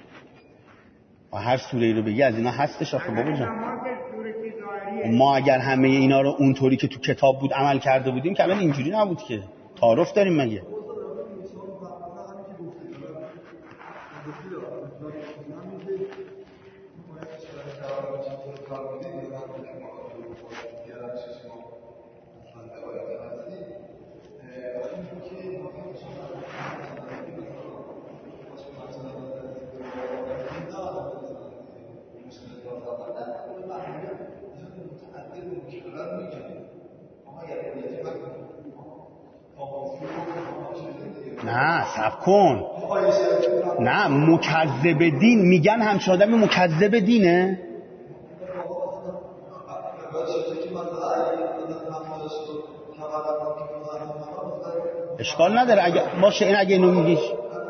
و هر سوره رو بگی از اینا هستش آخه بابا جان. ما اگر همه اینا رو اونطوری که تو کتاب بود عمل کرده بودیم که الان اینجوری نبود که. تعارف داریم مگه؟ نه سب کن، نه مکذب دین میگن همچه آدمی مکذب دینه. اشکال نداره اگه باشه، این اگه اینو میگیش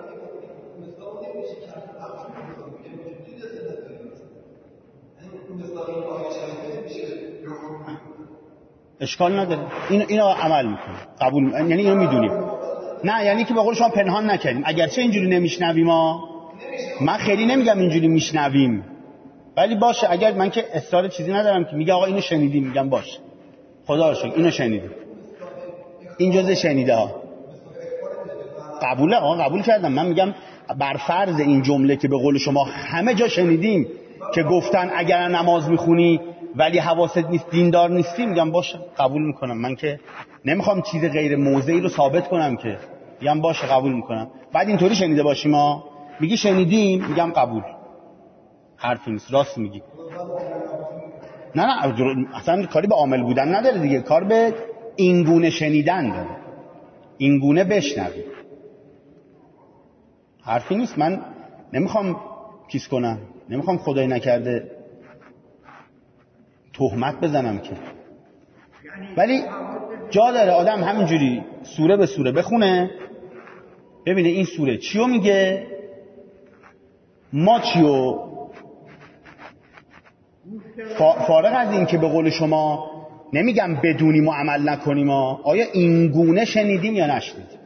اشکال نداره، اینو اینو عمل میکنه، قبول، یعنی اینو میدونیم. نه یعنی که به قول شما پنهان نکردیم، اگرچه اینجوری نمیشنویم ما، من خیلی نمیگم اینجوری میشنویم، ولی باشه اگر من که اصرار چیزی ندارم که میگه آقا اینو شنیدیم، میگم باشه خدا رو شکر اینو شنیدیم، این جزء شنیده ها، قبوله آقا قبول کردم. من میگم بر فرض این جمله که به قول شما همه جا شنیدیم که گفتن اگر نماز میخونی ولی حواست نیست دیندار نیستی، میگم باشه قبول میکنم. من که نمیخوام چیز غیر موضعی رو ثابت کنم که میگم باشه قبول میکنم. بعد اینطوری شنیده باشیم ما میگی شنیدیم، میگم قبول، حرفی نیست، راست میگی. نه نه اصلا کاری به عامل بودن نداره دیگه، کار به اینگونه شنیدن داره، اینگونه بشنوی. حرفی نیست. من نمیخوام کیس کنم، نمیخوام خدای نکرده تهمت بزنم که، ولی جا داره آدم همینجوری سوره به سوره بخونه ببینه این سوره چیو میگه، ما چیو، فارغ از این که به قول شما نمیگم بدونیم و عمل نکنیم، آیا این گونه شنیدیم یا نشنیدیم.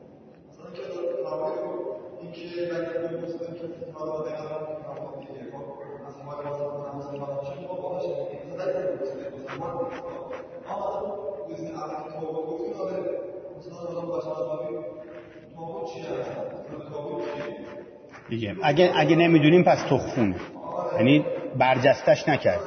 دیگه اگه اگه نمیدونیم پس تخفونه، یعنی برجستش نکرد.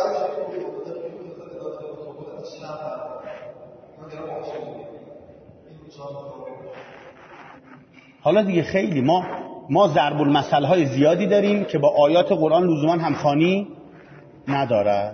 حالا دیگه خیلی ما ما ضرب المثل های زیادی داریم که با آیات قرآن لزوما همخوانی نداره.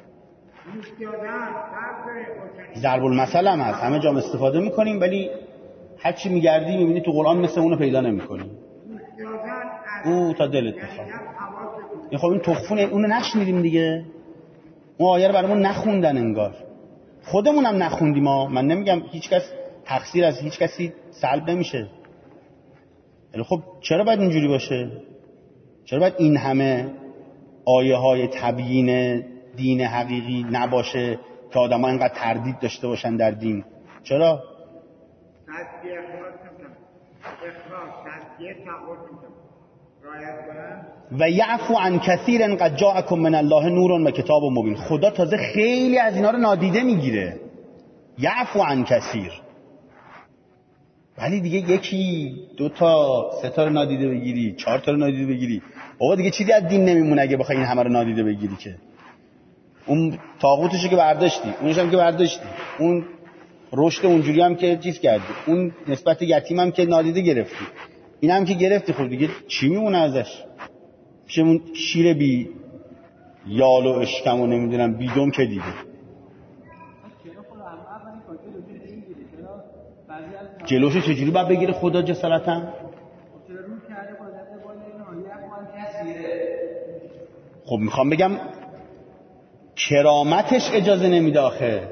ضرب المثل هم هست، همه جا استفاده میکنیم، ولی هر چی میگردی میبینی تو قرآن مثل اونو پیدا نمیکنیم. او تا دلت میخواد. این خب این تخفونه، اونو نشنیدیم دیگه، اون آیه رو برامون نخوندن انگار، خودمونم نخوندیم ما. من نمیگم هیچ کس تقصیر از هیچ کسی سلب نمیشه، ولی خب چرا باید اینجوری باشه؟ چرا باید این همه آیه های تبیین دین حقیقی نباشه که آدم ها اینقدر تردید داشته باشن در دین؟ چرا؟ و یعفو عن کثیر قد جاءکم من الله نور و کتاب مبین. خدا تازه خیلی از اینا رو نادیده میگیره، یعفو عن کثیر، ولی دیگه یکی دو تا سه تا رو نادیده بگیری، چهار تا رو نادیده بگیری، بابا دیگه چیزی از دین نمیمونه اگه بخوای این همه رو نادیده بگیری. که اون طاغوتشو که برداشتی، اونش هم که برداشتی، اون رشد اونجوری هم که چیز کردی، اون نسبت یتیم هم که نادیده گرفتی، این هم که گرفتی، خب دیگه چی میمونه ازش؟ میشمون شیر بی یال و اشکم و نمیدونم بی دم که دیگه. جلوشو چجوری باید بگیره خدا جسارتا؟ خب میخوام بگم کرامتش اجازه نمیده آخه،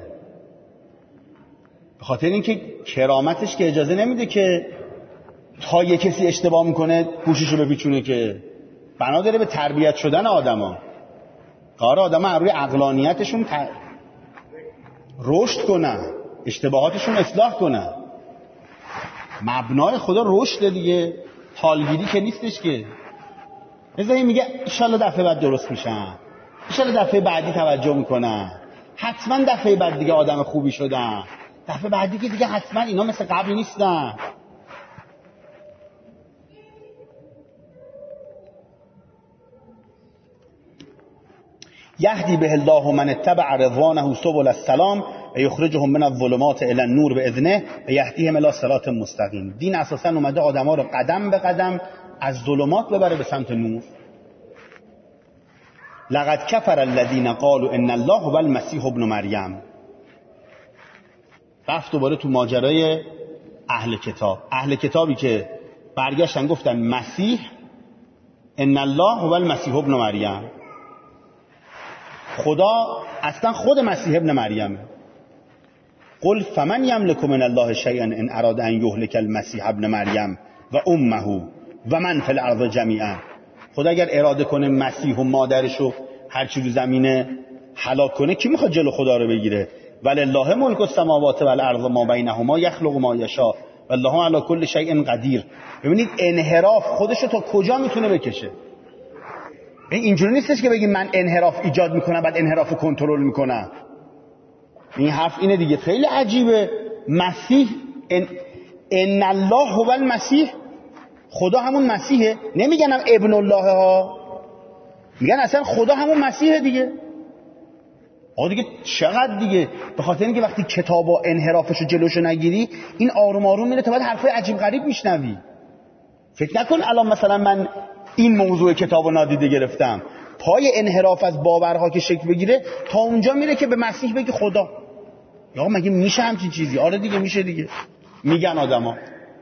به خاطر اینکه کرامتش که اجازه نمیده که تا یه کسی اشتباه میکنه گوششو بپیچونه، که بنا داره به تربیت شدن آدما، قرار آدما روی عقلانیتشون تر... رشد کنن، اشتباهاتشون اصلاح کنن. مبنای خدا رشد دیگه، تالگیری که نیستش که. مثلا میگه انشالله دفعه بعد درست میشن، انشالله دفعه بعدی توجه میکنن، حتما دفعه بعد دیگه آدم خوبی شدن، دفعه بعدی که دیگه حتما اینا مثل قبل نیستن. یهدی به الله من اتبع رضوانه سبل السلام و یخرجهم من الظلمات الی النور باذنه و یهدیهم الی صراط مستقیم. دین اساسا اومده آدما رو قدم به قدم از ظلمات ببره به سمت نور. لقد کفر الذین قالوا ان الله هو المسیح ابن مریم. رفت دوباره تو ماجرای اهل کتاب، اهل کتابی که برگشتن گفتن مسیح، ان الله هو المسیح ابن مریم، خدا اصلا خود مسیح ابن مریمه. قل فمن یملک من الله شیئا ان اراد ان یهلک المسیح ابن مریم و امه و من فی الارض جمیعا. خدا اگر اراده کنه مسیح و مادرشو هر چی رو زمینه هلاک کنه، کی میخواد جلو خدا رو بگیره؟ ولله ملک السماوات والارض ما بینهما یخلق ما یشاء والله علی کل شیء قدیر. ببینید انحراف خودشو تا کجا میتونه بکشه. اینجوری نیستش که بگیم من انحراف ایجاد میکنم بعد انحراف کنترل میکنم. این حرف اینه دیگه، خیلی عجیبه. مسیح ان, ان الله هو المسیح، خدا همون مسیحه، نمیگن هم ابن الله ها، میگن اصلا خدا همون مسیحه دیگه. آقا دیگه چقدر دیگه، به خاطر اینکه وقتی کتاب و انحرافشو جلوشو نگیری این آروم آروم میره تا بعد حرفای عجیب غریب میشنوی. فکر نکن الان مثلا من این موضوع کتابو نادیده گرفتم، پای انحراف از باورها که شکل بگیره تا اونجا میره که به مسیح بگی خدا. یا مگه میشه همچین چیزی؟ آره دیگه میشه دیگه، میگن آدما.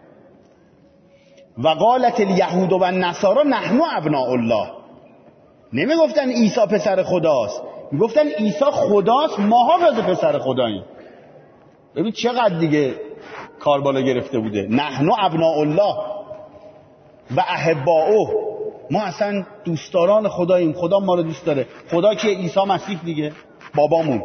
و قالت الیهود و النصارى نحن ابناء الله. نمیگفتن عیسی پسر خداست، میگفتن عیسی خداست، ماها واسه پسر خداییم. ببین چقدر دیگه کار بالا گرفته بوده. نحن ابناء الله و احباؤه، ما اصلا دوستداران خداییم، خدا ما رو دوست داره. خدا که عیسی مسیح دیگه، بابامون.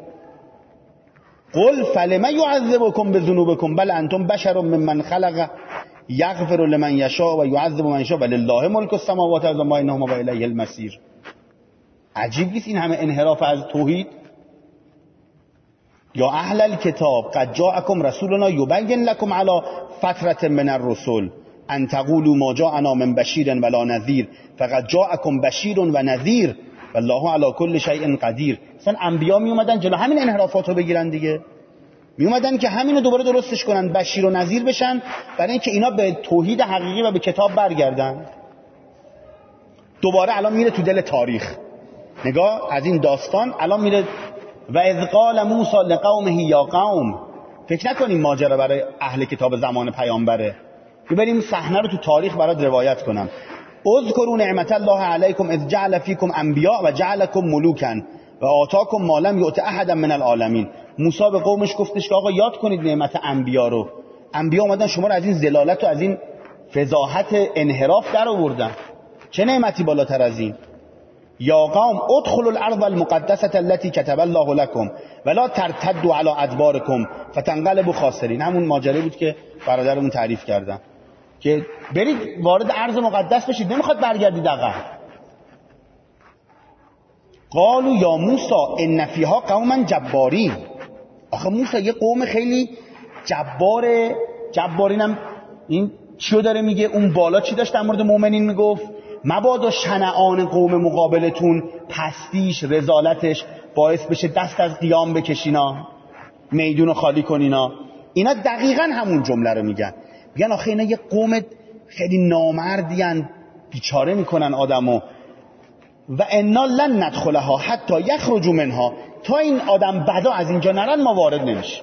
قل فلما يعذبكم بذنوبكم بل انتم بشر ممن خلق یغفر لمن یشاء و یعذب من یشاء ولله ملک السماوات و ما بینهما و الیه المصیر. عجیب نیست این همه انحراف از توحید؟ یا اهل الکتاب قد جاءکم رسولنا یبین لکم علی فترة من الرسل ان تقولوا ما جاءنا من بشیر ولا نذیر فقد جاءکم بشیر و نذیر والله علی کل شیء قدیر. مثلا انبیا می اومدن جلو همین انحرافات رو بگیرن دیگه، می اومدن که همین رو دوباره درستش کنن، بشیر و نذیر بشن، برای اینکه اینا به توحید حقیقی و به کتاب برگردن. دوباره الان میره تو دل تاریخ، نگاه از این داستان الان میره و اذ قال موسی لقومه یا قوم. فکر نکنیم ماجرا برای اهل کتاب زمان پیامبره، ببریم صحنه رو تو تاریخ برات روایت کنم. اذکروا نعمت الله علیکم اذ جعل فیکم انبیاء و جعلکم ملوکا و آتاکم ما لم یؤت احدا من العالمین. موسی به قومش گفتش که آقا یاد کنید نعمت انبیا رو. انبیا اومدن شما رو از این ذلالت و از این فضاحت انحراف در آوردن. چه نعمتی بالاتر از این؟ یا قوم ادخلوا الارض المقدسه التي كتب الله لكم ولا ترتدوا على ادباركم فتنقلبوا خاسرین. همون ماجرا بود که برادرمون تعریف کردن که برید وارد ارض مقدس بشید، نمیخواد برگردید عقب. قالوا یا موسی ان فیها قوما جبارین. آخه موسی یه قوم خیلی جباره. جبارینم این چیو داره میگه؟ اون بالا چی داشت در مورد مؤمنین میگفت؟ مبادا شنعان قوم مقابلتون پستیش رذالتش باعث بشه دست از قیام بکشینا، میدونو خالی کنینا. اینا دقیقاً همون جمله رو میگن. میگن آخه اینا یه قوم خیلی نامردین، بیچاره میکنن آدمو. و انا لن ندخلها حتی یخرجوا منها. تا این آدم بدا از اینجا نرن ما وارد نمیشیم.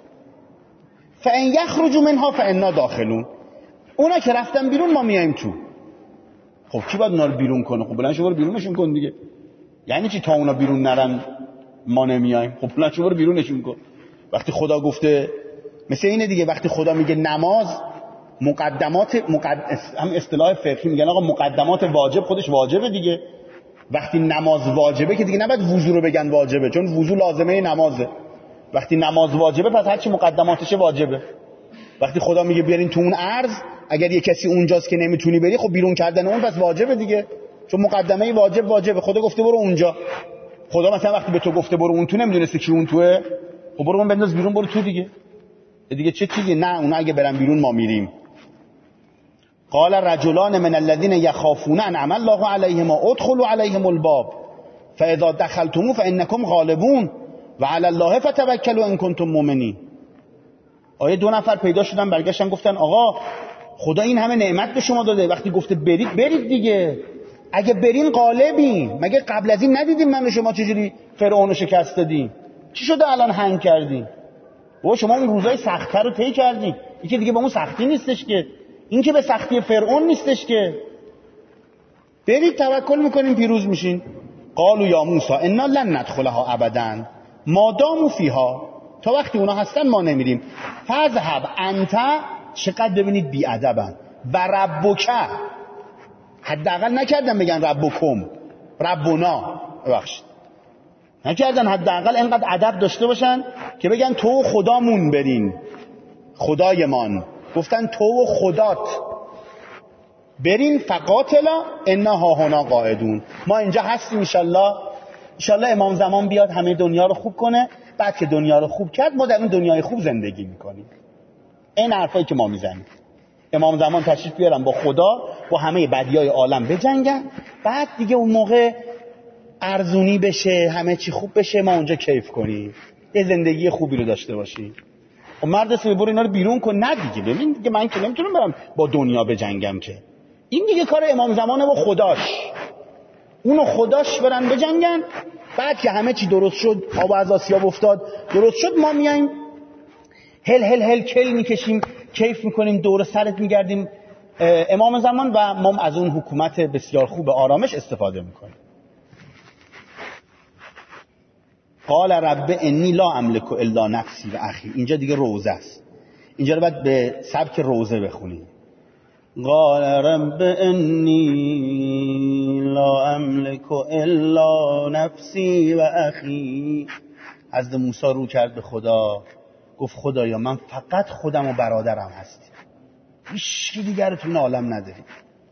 فان یخرجوا منها فانا داخلون. اونا که رفتن بیرون ما میایم تو. خب کی باید اونا رو بیرون کنه؟ خب بلند شو برو بیرونشون کن دیگه. یعنی چی تا اونا بیرون نرن ما نمیایم؟ خب بلند شو برو بیرونشون کن. وقتی خدا گفته، مثل اینه دیگه، وقتی خدا میگه نماز مقدمات مقد... هم اصطلاح فقهی میگن آقا مقدمات واجب خودش واجبه دیگه. وقتی نماز واجبه که دیگه نباید وضو رو بگن واجبه، چون وضو لازمه نمازه. وقتی نماز واجبه پس هر چی مقدماتش واجبه. وقتی خدا میگه بیارین تو اون ارض، اگر یه کسی اونجاست که نمیتونی بری، خب بیرون کردن اون پس واجبه دیگه، چون مقدمه واجب واجبه. خدا گفته برو اونجا. خدا مثلا وقتی به تو گفته برو اون تو، نمیدونستی کی اون توئه؟ خب برو اون بنداز بیرون، برو تو دیگه. دیگه چه چیزی؟ نه اونا اگه برن بیرون ما میریم. قال رجلان من الذين يخافون انعم الله عليهم ادخلوا عليهم الباب فاذا دخلتم فانكم غالبون وعلى الله فتوكلوا ان كنتم مؤمنين. آیه دو نفر پیدا شدن برگشتن گفتن آقا خدا این همه نعمت به شما داده، وقتی گفته برید برید دیگه. اگه برین غالبین. مگه قبل از این ندیدیم من به شما چجوری فرعون رو شکست دادیم؟ چی شده الان هنگ کردین؟ بابا شما اون روزای سخت‌تر رو طی کردین. این که دیگه با اون سختی نیستش که، این که به سختی فرعون نیستش که. برید توکل میکنین پیروز میشین. قالوا یا موسی انا لن ندخلها ابدا ما داموا فیها. تا وقتی اونا هستن ما نمیریم. فذهب انت. چقدر ببینید بی‌ادبن. و ربک. حداقل نکردن بگن ربکم، ربنا، ببخشید نکردن، حداقل اینقدر ادب داشته باشن که بگن تو و خدامون برین، خدایمان. گفتن تو و خدات برین. فقاتلا انا هاهنا قاعدون. ما اینجا هستیم ان شاءالله. ان شاءالله امام زمان بیاد همه دنیا رو خوب کنه، بعد که دنیا رو خوب کرد ما در اون دنیای خوب زندگی میکنیم. این حرفایی که ما میزنیم. امام زمان تشریف بیارن با خدا، با همه بدیای عالم بجنگن، بعد دیگه اون موقع ارزونی بشه، همه چی خوب بشه، ما اونجا کیف کنیم، یه زندگی خوبی رو داشته باشیم. خب مرد اسلامی برو اینا رو بیرون کن. نه دیگه، ببین دیگه من که نمیتونم برم با دنیا بجنگم که. این دیگه کار امام زمانه و خداش. اونو خداش برن بجنگن. بعد که همه چی درست شد، آب از آسیاب افتاد، درست شد، ما میایم هل هل هل کل میکشیم، کیف میکنیم، دور سرت میگردیم امام زمان و ما از اون حکومت بسیار خوب آرامش استفاده میکنیم. قال رب انی لا املک الا نفسی و اخی. اینجا دیگه روزه است، اینجا رو باید به سبک روزه بخونیم. قال رب انی لا املک الا نفسی و اخی. حضرت موسی رو کرد به خدا، گفت خدایا من فقط خودم و برادرم هستیم، هیچ دیگر تو این عالم نداریم.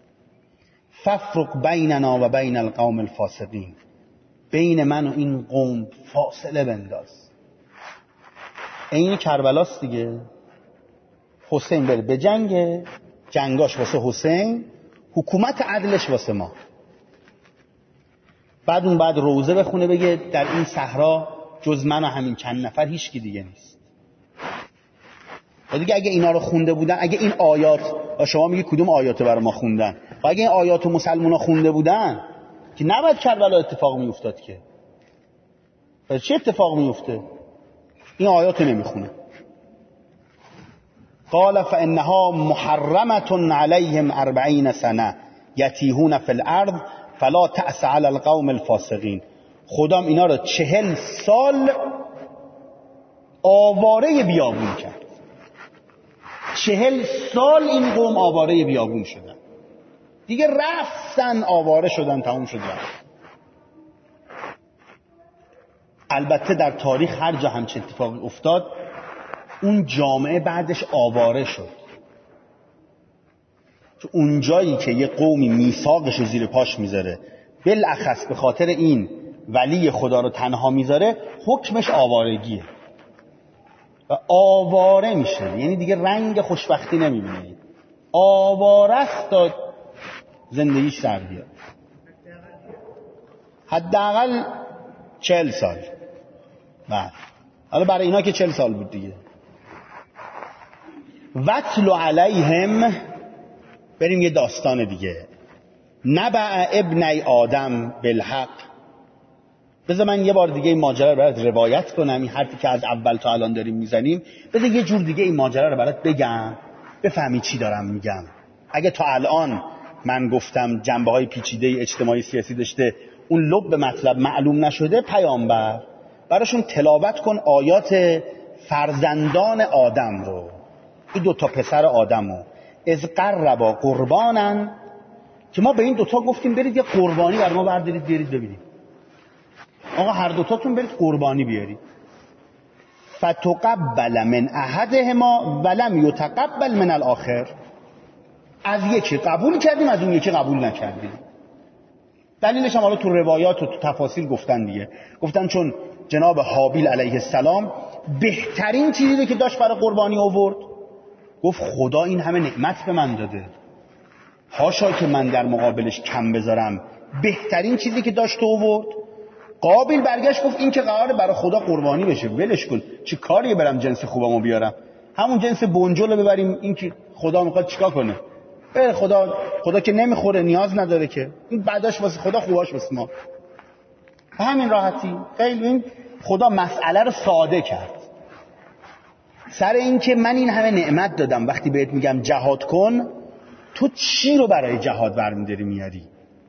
ففرق بیننا و بین القوم الفاسقین. بین من و این قوم فاصله بنداز. این کربلاست دیگه. حسین بره به جنگ، جنگاش واسه حسین، حکومت عدلش واسه ما. بعد اون بعد روزه بخونه بگه در این صحرا جز من و همین چند نفر هیچ کی دیگه نیست. و دیگه اگه اینا رو خونده بودن، اگه این آیات، شما میگی کدوم آیات برای ما خوندن، و اگه این آیات مسلمونا خونده بودن که نباید کربلا اتفاق میافتاد که. پس چه اتفاق میفته؟ این آیات نمیخونه. قال فانها محرمه علیهم اربعین سنه یتیهون فی الارض فلا تأس علی القوم الفاسقین. خدام اینا رو چهل سال آواره بیابون کرد. چهل سال این قوم آواره بیابون شدن، دیگه رفتن آواره شدن، تموم شد رفت. البته در تاریخ هر جا همچه اتفاقی افتاد اون جامعه بعدش آواره شد. چون اون جایی که یه قومی میثاقش رو زیر پاش میذاره، بالاخص به خاطر این ولی خدا رو تنها میذاره، حکمش آوارگیه و آواره میشه، یعنی دیگه رنگ خوشبختی نمیبینید، آواره است تا زندگیش در بیاد. حداقل چهل سال. بعد حالا برای اینا که چهل سال بود دیگه. وَاتْلُ عَلَيْهِمْ. بریم یه داستان دیگه. نبع ابنی آدم بالحق. بذار من یه بار دیگه این ماجرا رو برات روایت کنم، این حرفی که از اول تا الان داریم میزنیم، بذار یه جور دیگه این ماجرا رو برات بگم بفهمی چی دارم میگم. اگه تا الان من گفتم جنبه‌های پیچیده اجتماعی سیاسی داشته، اون لب مطلب معلوم نشده، پیامبر براشون تلاوت کن آیات فرزندان آدم رو، این دوتا پسر آدم رو. از قربا قربانن، که ما به این دوتا گفتیم برید یه قربانی بر ما بردارید بیارید ببینید. آقا هر دوتاتون برید قربانی بیارید. فتقبل من احدهما ولم یتقبل من الاخر. از یکی قبول کردیم، از اون یکی قبول نکردیم. دلیلش هم حالا تو روایات و تو تفاصیل گفتن دیگه. گفتن چون جناب حابیل علیه السلام بهترین چیزی که داشت برای قربانی آورد، گفت خدا این همه نعمت به من داده، حاشا که من در مقابلش کم بذارم، بهترین چیزی که داشت تو آورد. قابیل برگشت گفت این که قراره برای خدا قربانی بشه، ولش کن، چه کاریه برم جنس خوبمو بیارم، همون جنس بنجل ببریم، این که خدا میخواد چیکار کنه؟ اه خدا خدا که نمیخوره، نیاز نداره که، این بعداش واسه خدا خوباش واسه ما. همین راحتی. خیلی این خدا مسئله رو ساده کرد. سر این که من این همه نعمت دادم، وقتی بهت میگم جهاد کن، تو چی رو برای جهاد برمی‌داری میاری؟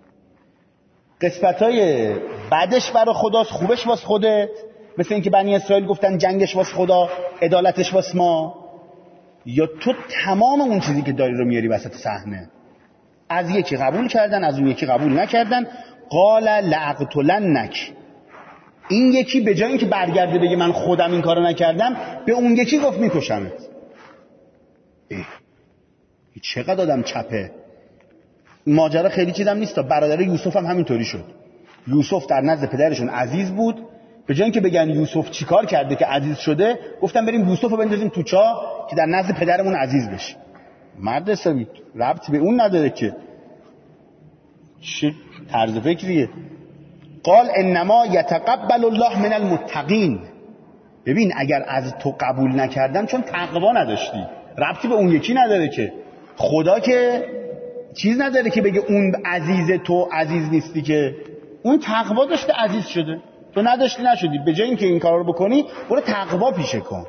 قسمتای بعدش برای خداست، خوبش واسه خودت، مثل اینکه بنی اسرائیل گفتن جنگش واسه خدا، عدالتش واسه ما، یا تو تمام اون چیزی که داری رو میاری وسط صحنه؟ از یکی قبول کردن، از اون یکی قبول نکردن. قال لأقتلنک. این یکی به جای اینکه برگرده بگه من خودم این کارو نکردم، به اون یکی گفت میکشمت. ای چقدر آدم چپه. ماجرا خیلی چیزم نیست. برادر یوسف هم همینطوری شد. یوسف در نزد پدرشون عزیز بود، به جای اینکه بگن یوسف چیکار کرده که عزیز شده، گفتن بریم یوسف رو بندازیم تو چاه که در نزد پدرمون عزیز بشه. مرد حسابی ربط به اون نداره که. چه طرز فکریه. قال انما یتقبل الله من المتقین. ببین اگر از تو قبول نکردم چون تقوا نداشتی، ربطی به اون یکی نداره که. خدا که چیز نداره که بگه اون عزیز تو عزیز نیستی، که اون تقوا داشته عزیز شده، تو نداشتی نشدی. به جای اینکه این کارا رو بکنی برو تقوا پیشه کن.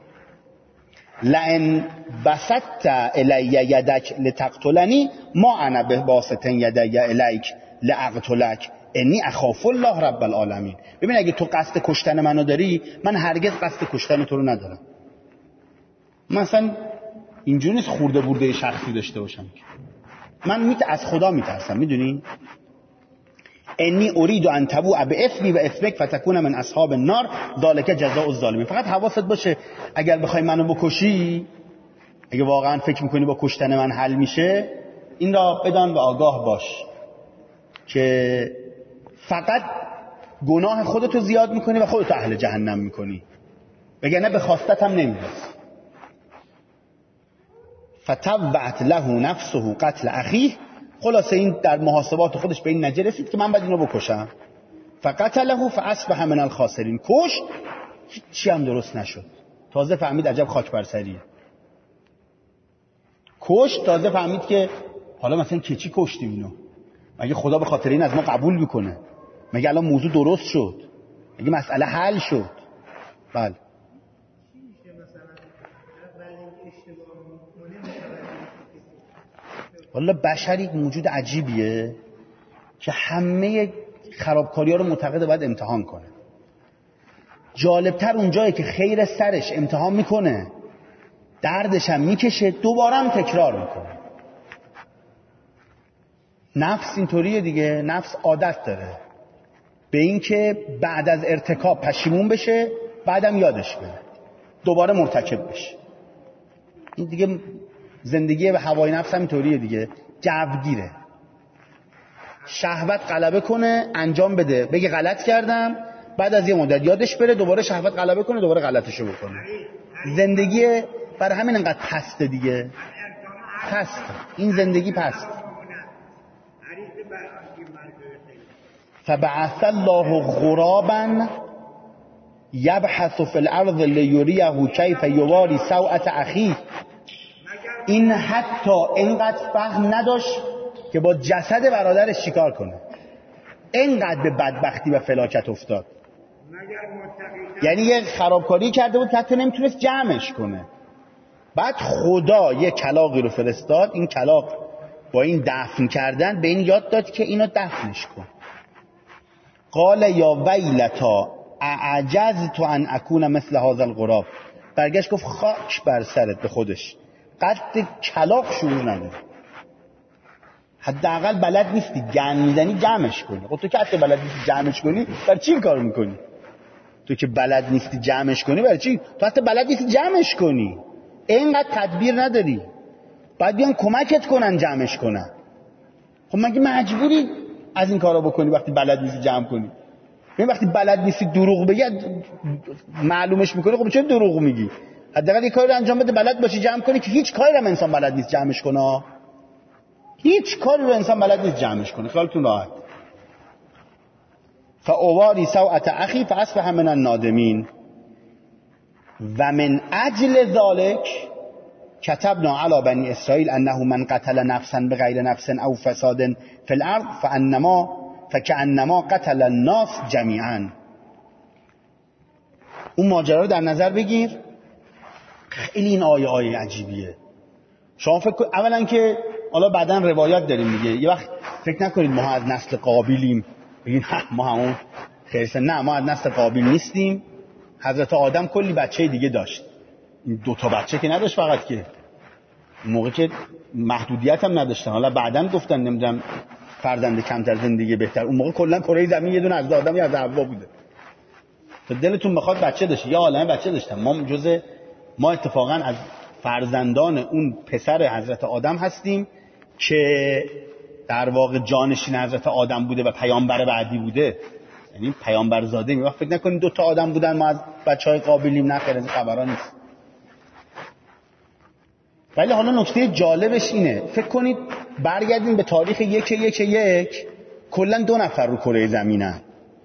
لئن بسطت الی یدک لتقتلنی ما انا بباسط یدی الیک لاقتلک انی اخاف الله رب العالمین. ببین اگه تو قصد کشتن منو داری، من هرگز قصد کشتن تو رو ندارم. مثلا اینجوری نیست خورده برده شخصی داشته باشم، من میت از خدا میترسم. میدونی انی اريد ان تبوء باثمی و اثمک فتكون من اصحاب النار ذلک جزاء الظالمین. فقط حواست باشه اگر بخوای منو بکشی، اگه واقعا فکر میکنی با کشتن من حل میشه، این را بدان و آگاه باش که فقط گناه خودتو زیاد میکنی و خودتو اهل جهنم میکنی، وگرنه به خواستت هم نمیرسی. فتوعت له نفسه قتل اخیه. خلاصه این در محاسبات خودش به این نتیجه رسید که من باید اینو بکشم. فقتله فاصبح من الخاسرین. کش، چی هم درست نشد. تازه فهمید عجب خاک بر سریه. کش، تازه فهمید که حالا مثلا که چی کشتیم اینو؟ مگه خدا به خاطر این از ما قبول میکنه؟ مگه الان موضوع درست شد؟ مگه مسئله حل شد؟ بله. والا بشری موجود عجیبیه که همه خرابکاری ها رو معتقده باید امتحان کنه. جالبتر اونجایی که خیر سرش امتحان میکنه، دردش هم میکشه، دوباره هم تکرار میکنه. نفس اینطوریه دیگه. نفس عادت داره به این که بعد از ارتکاب پشیمون بشه، بعدم یادش بره، دوباره مرتکب بشه. این دیگه زندگی به هوای نفس هم اینطوریه دیگه. جوگیره، شهوت غلبه کنه، انجام بده، بگه غلط کردم، بعد از یه مدت یادش بره، دوباره شهوت غلبه کنه، دوباره غلطشو بکنه. زندگی برای همین انقدر پسته دیگه. پست، این زندگی پست. فبعث الله غرابا یبحث فی الارض لیریه کیف یواری سوءة اخیه. این حتی اینقدر فهم نداشت که با جسد برادرش چیکار کنه. اینقدر به بدبختی و فلاکت افتاد. یعنی یه خرابکاری کرده بود که حتی نمیتونست جمعش کنه. بعد خدا یه کلاغی رو فرستاد. این کلاغ با این دفن کردن به این یاد داد که اینو دفنش کن. قال یا ویلتا اعجزت ان اکون مثل هذا الغراب. برگشت گفت خاک بر سرت به خودش، قد کلاغ شعور نداره. حداقل بلد نیستی گن میزنی جمعش کنی. خب تو که حتی بلد نیستی جمعش کنی، برای چی این کارو میکنی؟ تو که بلد نیستی جمعش کنی، برای چی؟ تو حتی بلد نیستی جمعش کنی، اینقدر تدبیر نداری. باید بیان کمکت کنن جمعش کنن. خب مگه مجبوری از این کارا بکنی وقتی بلد نیستی جمع کنی؟ ببین وقتی بلد نیستی دروغ بگی معلومش میکنی، خب چرا دروغ میگی؟ حداقل یه کاری رو انجام بده بلد باشی جمع کنی، که هیچ کاری رو انسان بلد نیست جمعش کنه. هیچ کاری رو انسان بلد نیست جمعش کنه. خیالتون راحت. فاواری سوءة اخی فاصبح من النادمین و من اجل ذلك كتبنا على بني اسرائیل انه من قتل نفسا بغیر نفس او فساد في الارض فانما فكأنما قتل الناس جميعا. اون ماجرا رو در نظر بگیر. خیلی این آیه آیه عجیبیه. شما فکر کنید اولا که حالا بعدن روایات داریم میگه، یه وقت فکر نکنید ما از نسل قابیلیم بگین ما همون خیرسه. نه، ما از نسل قابیل نیستیم. حضرت آدم کلی بچه دیگه داشت. این دو تا بچه که نداشت فقط، که موقع که محدودیت هم نداشتن. حالا بعدن گفتن نمیدونم فرزند کمتر زندگی بهتر. اون موقع کلا کره زمین یه دونه از آدم یا از حوا بوده. تو دلتون بخواد بچه داشت یا عالمه بچه داشتن. ما جزء ما اتفاقا از فرزندان اون پسر حضرت آدم هستیم که در واقع جانشین حضرت آدم بوده و پیامبر بعدی بوده. یعنی پیامبر زاده. می وقت فکر نکنید دو تا آدم بودن ما از بچهای قابیلیم. نه خیر، از خبرا نیست. ولی حالا نکته جالبش اینه، فکر کنید برگردیم به تاریخ یک یک یک، کلا دو نفر رو کره زمینن.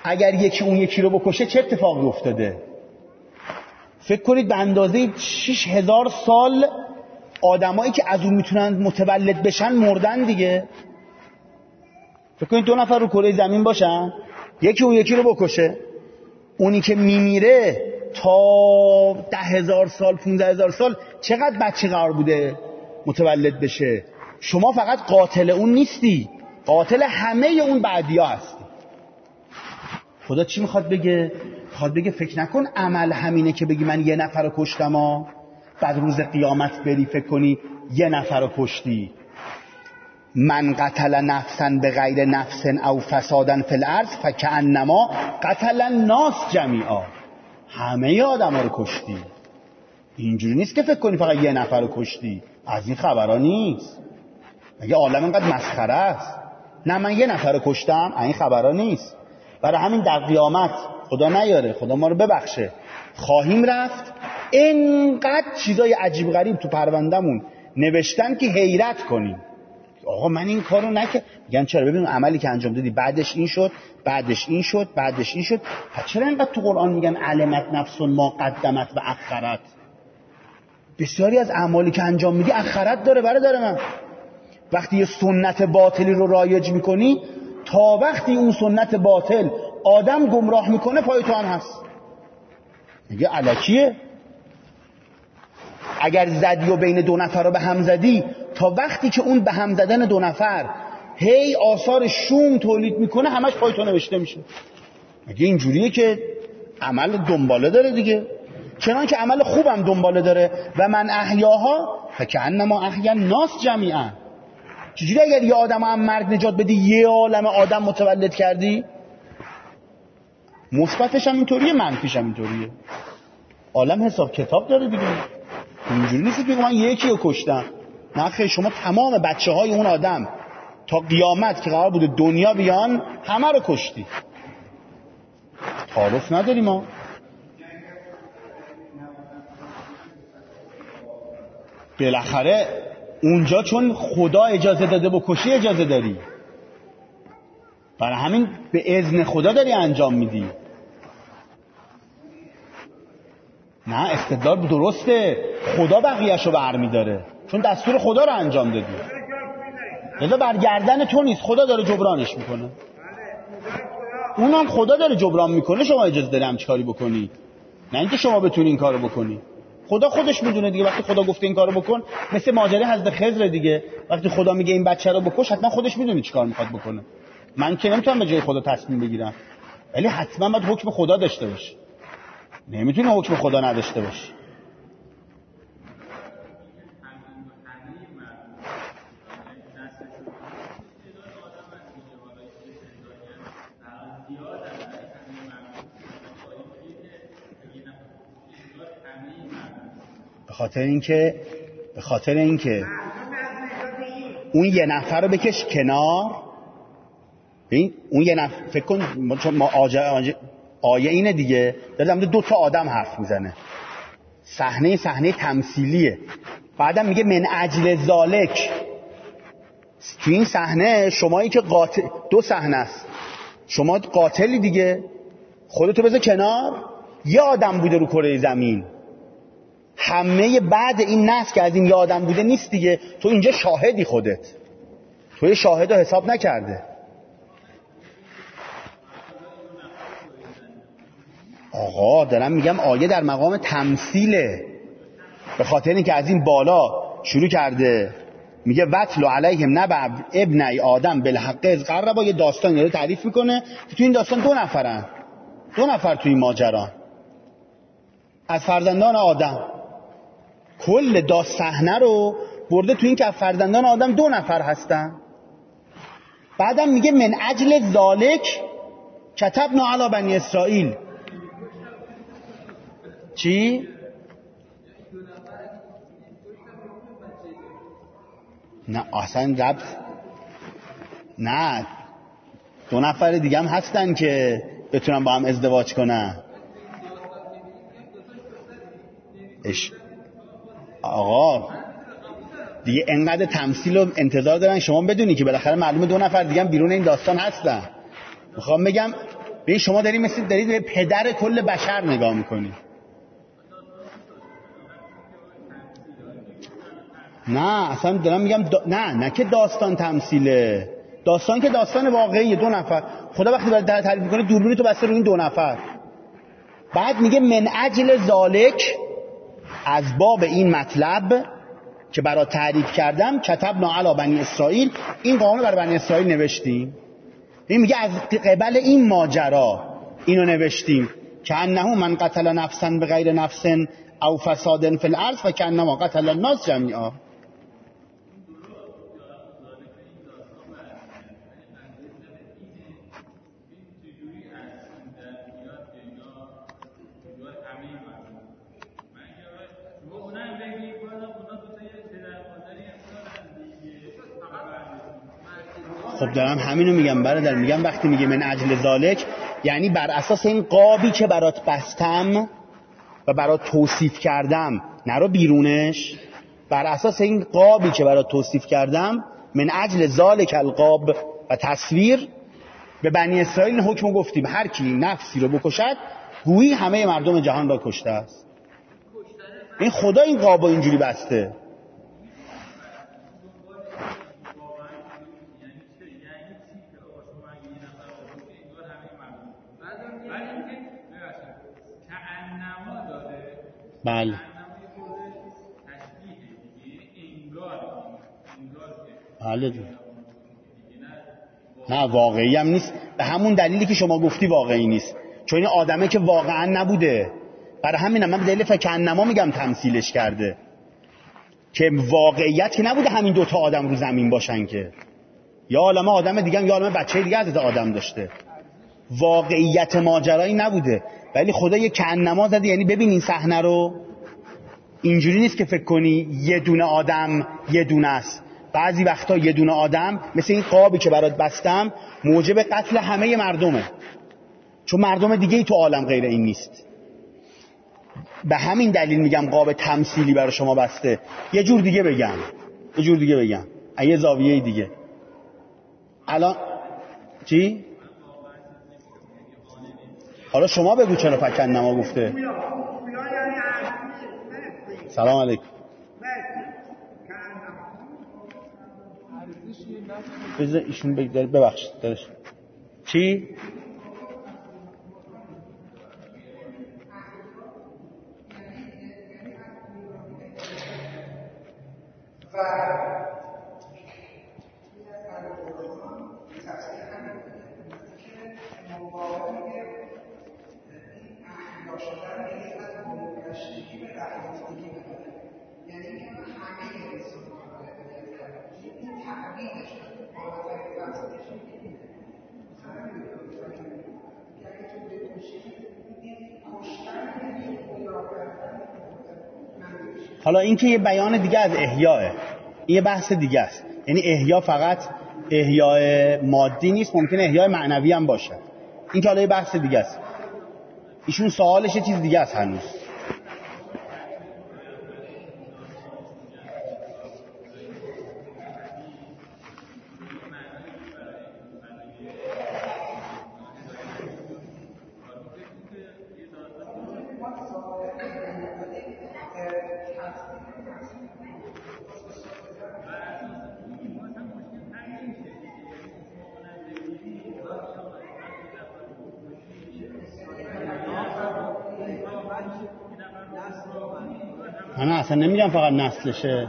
اگر یکی اون یکی رو بکشه چه اتفاقی افتاده؟ فکر کنید به اندازه شش هزار سال آدمایی که از اون میتونن متولد بشن مردن دیگه. فکر کنید دو نفر رو کره زمین باشن، یکی اون یکی رو بکشه، اونی که میمیره تا ده هزار سال پونزده هزار سال چقدر بچه قرار بوده متولد بشه؟ شما فقط قاتل اون نیستی، قاتل همه اون بعدیا هستی. خدا چی میخواد بگه؟ میخواد بگه فکر نکن عمل همینه که بگی من یه نفر رو کشتم ها، بعد روز قیامت بری فکر کنی یه نفر رو کشتی. من قتل نفسا به غیر نفس او فسادا فی الارض فکأنما قتل الناس جمیعا. همه آدم ها رو کشتی. اینجوری نیست که فکر کنی فقط یه نفر رو کشتی. از این خبرها نیست. مگه عالم اینقدر مسخره است؟ نه من یه نفر رو کشتم، این خبرها نیست. برای همین در قیامت خدا نیاره، خدا ما رو ببخشه، خواهیم رفت اینقدر چیزای عجیب غریب تو پروندهمون نوشتن که حیرت کنیم. آقا من این کارو نکردم. میگن چرا؟ ببین عملی که انجام دادی بعدش این شد، بعدش این شد، بعدش این شد. پس چرا اینقدر تو قرآن میگن علمت نفس ما قدمت و اخرت؟ بسیاری از اعمالی که انجام میدی اخرت داره برادر من. وقتی یه سنت باطلی رو رایج میکنی، تا وقتی اون سنت باطل آدم گمراه میکنه پای تو هم هست. میگه الکیه. اگر زدی و بین دو نفر رو به هم زدی، تا وقتی که اون به هم زدن دو نفر هی آثار شوم تولید میکنه همش پای تو نوشته میشه. میگه اینجوریه که عمل دنباله داره دیگه. چنان که عمل خوبم دنباله داره. و من احیاها فکأنما احیا الناس جمیعا. چجوری اگر یه آدم هم مرگ نجات بدی یه عالم آدم متولد کردی؟ مثبتش هم اینطوریه، منفیش هم اینطوریه. عالم حساب کتاب داره دیگه. اینجوری نیست که من یکی رو کشتم. نه خیلی، شما تمام بچه های اون آدم تا قیامت که قرار بوده دنیا بیان همه رو کشتی. تعارف نداریم ما. بالاخره اونجا چون خدا اجازه داده بکشی اجازه داری، برای همین به اذن خدا داری انجام میدی. نه استدلال درسته، خدا بقیه‌شو برمی‌داره چون دستور خدا رو انجام دادی. لذا برگردن تو نیست، خدا داره جبرانش میکنه. اونم خدا داره جبران میکنه، شما اجازه داری همچی کاری بکنی، نه اینکه شما بتونی این کارو بکنی. خدا خودش میدونه دیگه. وقتی خدا گفته این کارو بکن، مثل ماجرای حضرت خضر دیگه، وقتی خدا میگه این بچه رو بکش حتما خودش میدونه چیکار میخواد بکنه. من که نمیتونم به جای خدا تصمیم بگیرم، ولی حتما باید حکم خدا داشته باشه. نمیتونه حکم خدا نداشته باشه. به خاطر اینکه به خاطر اینکه اون یه نفر رو بکش کنار. ببین اون یه نفر، فکر کن چون ما آجه, آجه آیه اینه دیگه، دارم دو تا آدم حرف میزنه، صحنه صحنه تمثیلیه. بعدم میگه من اجل ذالک. تو این صحنه شمایی که قاتل، دو صحنه است، شما قاتلی دیگه، خودتو بذار کنار، یه آدم بوده رو کره زمین، همه بعد این نسل که از این یه آدم بوده نیست دیگه. تو اینجا شاهدی، خودت تو یه شاهد رو حساب نکرده. آقا دارم میگم آیه در مقام تمثیله، به خاطر اینکه از این بالا شروع کرده میگه وتلو علیهم نبع ابنی آدم بالحق اذ قربا، یه داستان رو تعریف میکنه که تو این داستان دو نفرن، دو نفر تو این ماجرا از فرزندان آدم. کل داست صحنه رو برده تو این که از فرزندان آدم دو نفر هستن. بعدم میگه من اجل ذالک کتبنا علی بنی اسرائیل. چی؟ نه اصلا رب نه، دو نفر دیگه هم هستن که بتونن با هم ازدواج کنن. اش آقا دیگه انقدر تمثیل و انتظار دارن شما بدونی که بالاخره معلومه دو نفر دیگه هم بیرون این داستان هستن. میخوام بگم به شما دارید مثل دارید به پدر کل بشر نگاه میکنید. نه اصلا دارم میگم دا... نه نه که داستان تمثیله. داستان که داستان واقعیه. دو نفر خدا وقتی برای تعریف میکنه دوربین تو بسته رو این دو نفر. بعد میگه من اجل ذالک، از باب این مطلب که برای تعریف کردم کتبنا علی بنی اسرائیل، این قانون برای بنی اسرائیل نوشتیم. این میگه از قبل این ماجرا اینو نوشتیم که انه من قتل نفسا بغیر نفس او فساد فی الارض فکانما قتل الناس جمیعا. خب دارم همینو میگم برادر، میگم وقتی میگه من اجل ذالک یعنی بر اساس این قابی که برات بستم و برات توصیف کردم، نرو بیرونش، بر اساس این قابی که برات توصیف کردم من اجل ذالک القاب و تصویر به بنی اسرائیل حکمو گفتیم هر کی نفسی رو بکشد گویی همه مردم جهان را کشته است. این خدا این قابو اینجوری بسته. بله بله نه واقعی هم نیست، به همون دلیلی که شما گفتی واقعی نیست، چون این آدمه که واقعا نبوده. برای همینم من به دلیل فکنما میگم تمثیلش کرده که واقعیت که نبوده همین دوتا آدم رو زمین باشن، که یا عالمه آدم دیگه هم یا عالمه بچه دیگه از آدم داشته. واقعیت ماجرایی نبوده، ولی خدا یه کنما زده. یعنی ببین این صحنه رو، اینجوری نیست که فکر کنی یه دونه آدم یه دونه است. بعضی وقتا یه دونه آدم مثل این قابی که برات بستم موجب قتل همه مردمه، چون مردم دیگه ای تو عالم غیر این نیست. به همین دلیل میگم قاب تمثیلی برای شما بسته. یه جور دیگه بگم یه جور دیگه بگم یه زاویه دیگه. الان چی؟ حالا شما بگو چرا فکنما گفته. سلام علیکم. بذار ایشون بگذارید. ببخشید داداش. چی؟ حالا این که یه بیان دیگه از احیاه، این یه بحث دیگه است. یعنی احیا فقط احیاء مادی نیست، ممکنه احیاء معنوی هم باشه. این که حالا یه بحث دیگه است. ایشون سوالش یه چیز دیگه است هنوز. من اصلا نمیگم فقط نسلشه.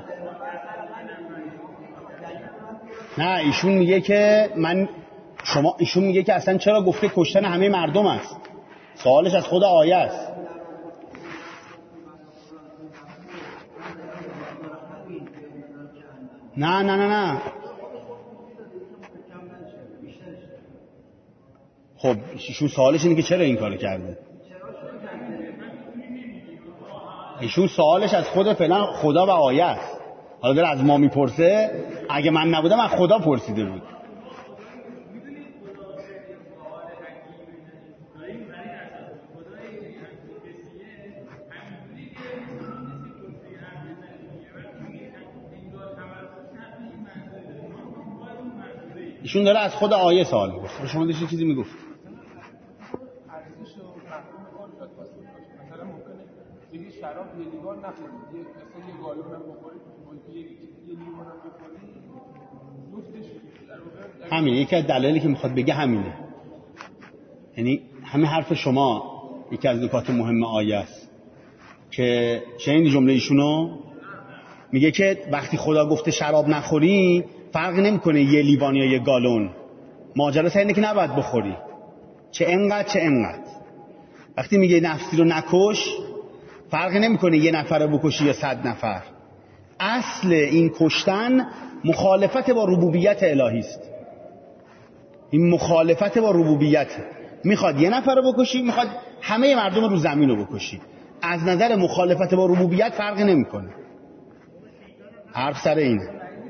نه ایشون میگه که من شما ایشون میگه که اصلا چرا گفته کشتن همه مردم است. سوالش از خود آیه است. نه نه نه نه خب ایشون سوالش اینه که چرا این کارو کرده. ایشون سوالش از خود فعلا خدا و آیه است. حالا داره از ما میپرسه. اگه من نبودم از خدا پرسیده بود. ایشون داره از خود آیه سوال می‌کنه. شما داشتید چیزی میگفت. بشه و محکوم کار شد واسه باشه. مثلا ممکنه بگی شراب یه لیوان نخورید، یه مثلا یه گالون هم بخورید، یه یه لیوان هم بخورید، جفتش در واقع همین یکی از دلایلی که میخواد بگه همینه. یعنی همین حرف شما یکی از نکات مهم آیه است که شنیدی جمله ایشونو؟ میگه که وقتی خدا گفته شراب نخوری فرق نمیکنه یه لیوان یا یه گالون، ماجرا اینه که نباید بخوری، چه انقدر چه انقدر. وقتی میگه نفسی رو نکش فرق نمیکنه یه نفر رو بکشی یا صد نفر. اصل این کشتن مخالفت با ربوبیت الهی است. این مخالفت با ربوبیت، میخواد یه نفر رو بکشی، میخواد همه مردم رو زمین رو بکشی. از نظر مخالفت با ربوبیت فرق نمیکنه. حرف سر اینه.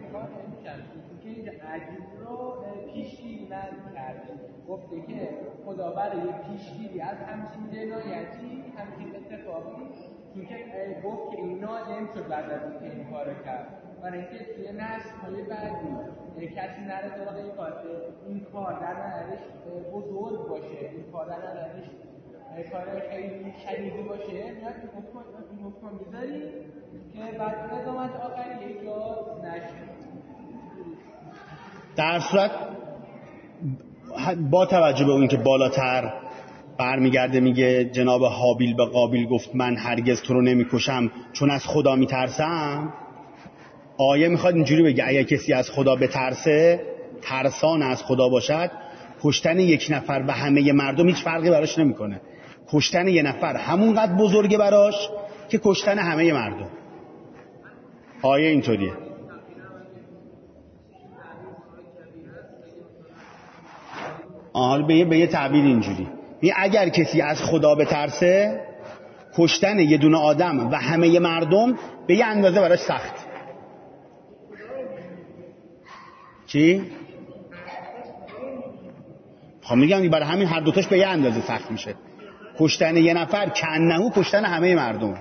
گفته که خدا برای پیشگیری از همچین جنایتی، همچین اتفاقی، چون که گفت که این نادم شد بعد از اینکه این کارو کرد، برای اینکه توی نسل‌های بعدی کسی نره سراغ این کار این کار در نظرش بزرگ باشه، این کار در نظرش کار خیلی شدیدی باشه، میاد این حکم این حکم میذاری که بعد نظامت آخری ایجاد نشه. در صورت با توجه به اون که بالاتر برمیگرده میگه جناب هابیل به قابیل گفت من هرگز تو رو نمیکشم چون از خدا میترسم، آیه میخواد اینجوری بگه اگر کسی از خدا بترسه، ترسان از خدا باشد، کشتن یک نفر به همه مردم هیچ فرقی براش نمیکنه. کشتن یک نفر همونقدر بزرگه براش که کشتن همه مردم. آیه اینطوریه. آها به یه به یه تعبیر اینجوری می اگر کسی از خدا بترسه، کشتن یه دونه آدم و همه مردم به یه اندازه براش سخت. چی؟ خب میگم برای همین هر دوتاش به یه اندازه سخت میشه. کشتن یه نفر کنهو کشتن همه مردم.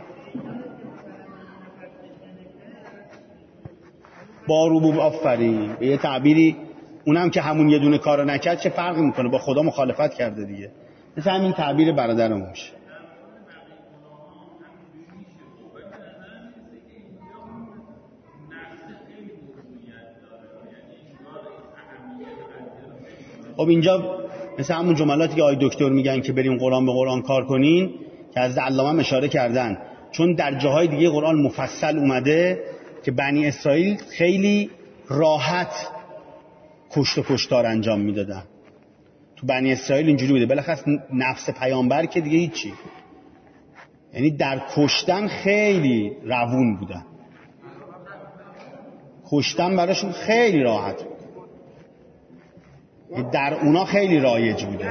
با ربوب آفرین به یه تعبیری، اونم که همون یه دونه کارو نکرد چه فرقی میکنه، با خدا مخالفت کرده دیگه. مثل همین تعبیر برادرمون میشه. خب اینجا مثل همون جملاتی که آقای دکتر میگن که بریم قرآن به قرآن کار کنین که از علامه هم اشاره کردن، چون در جاهای دیگه قرآن مفصل اومده که بنی اسرائیل خیلی راحت کشت و کشتار انجام میدادن. تو بنی اسرائیل اینجوری بوده، بالاخص نفس پیامبر که دیگه هیچی، یعنی در کشتن خیلی روون بودن، کشتن براشون خیلی راحت بود، در اونا خیلی رایج بوده.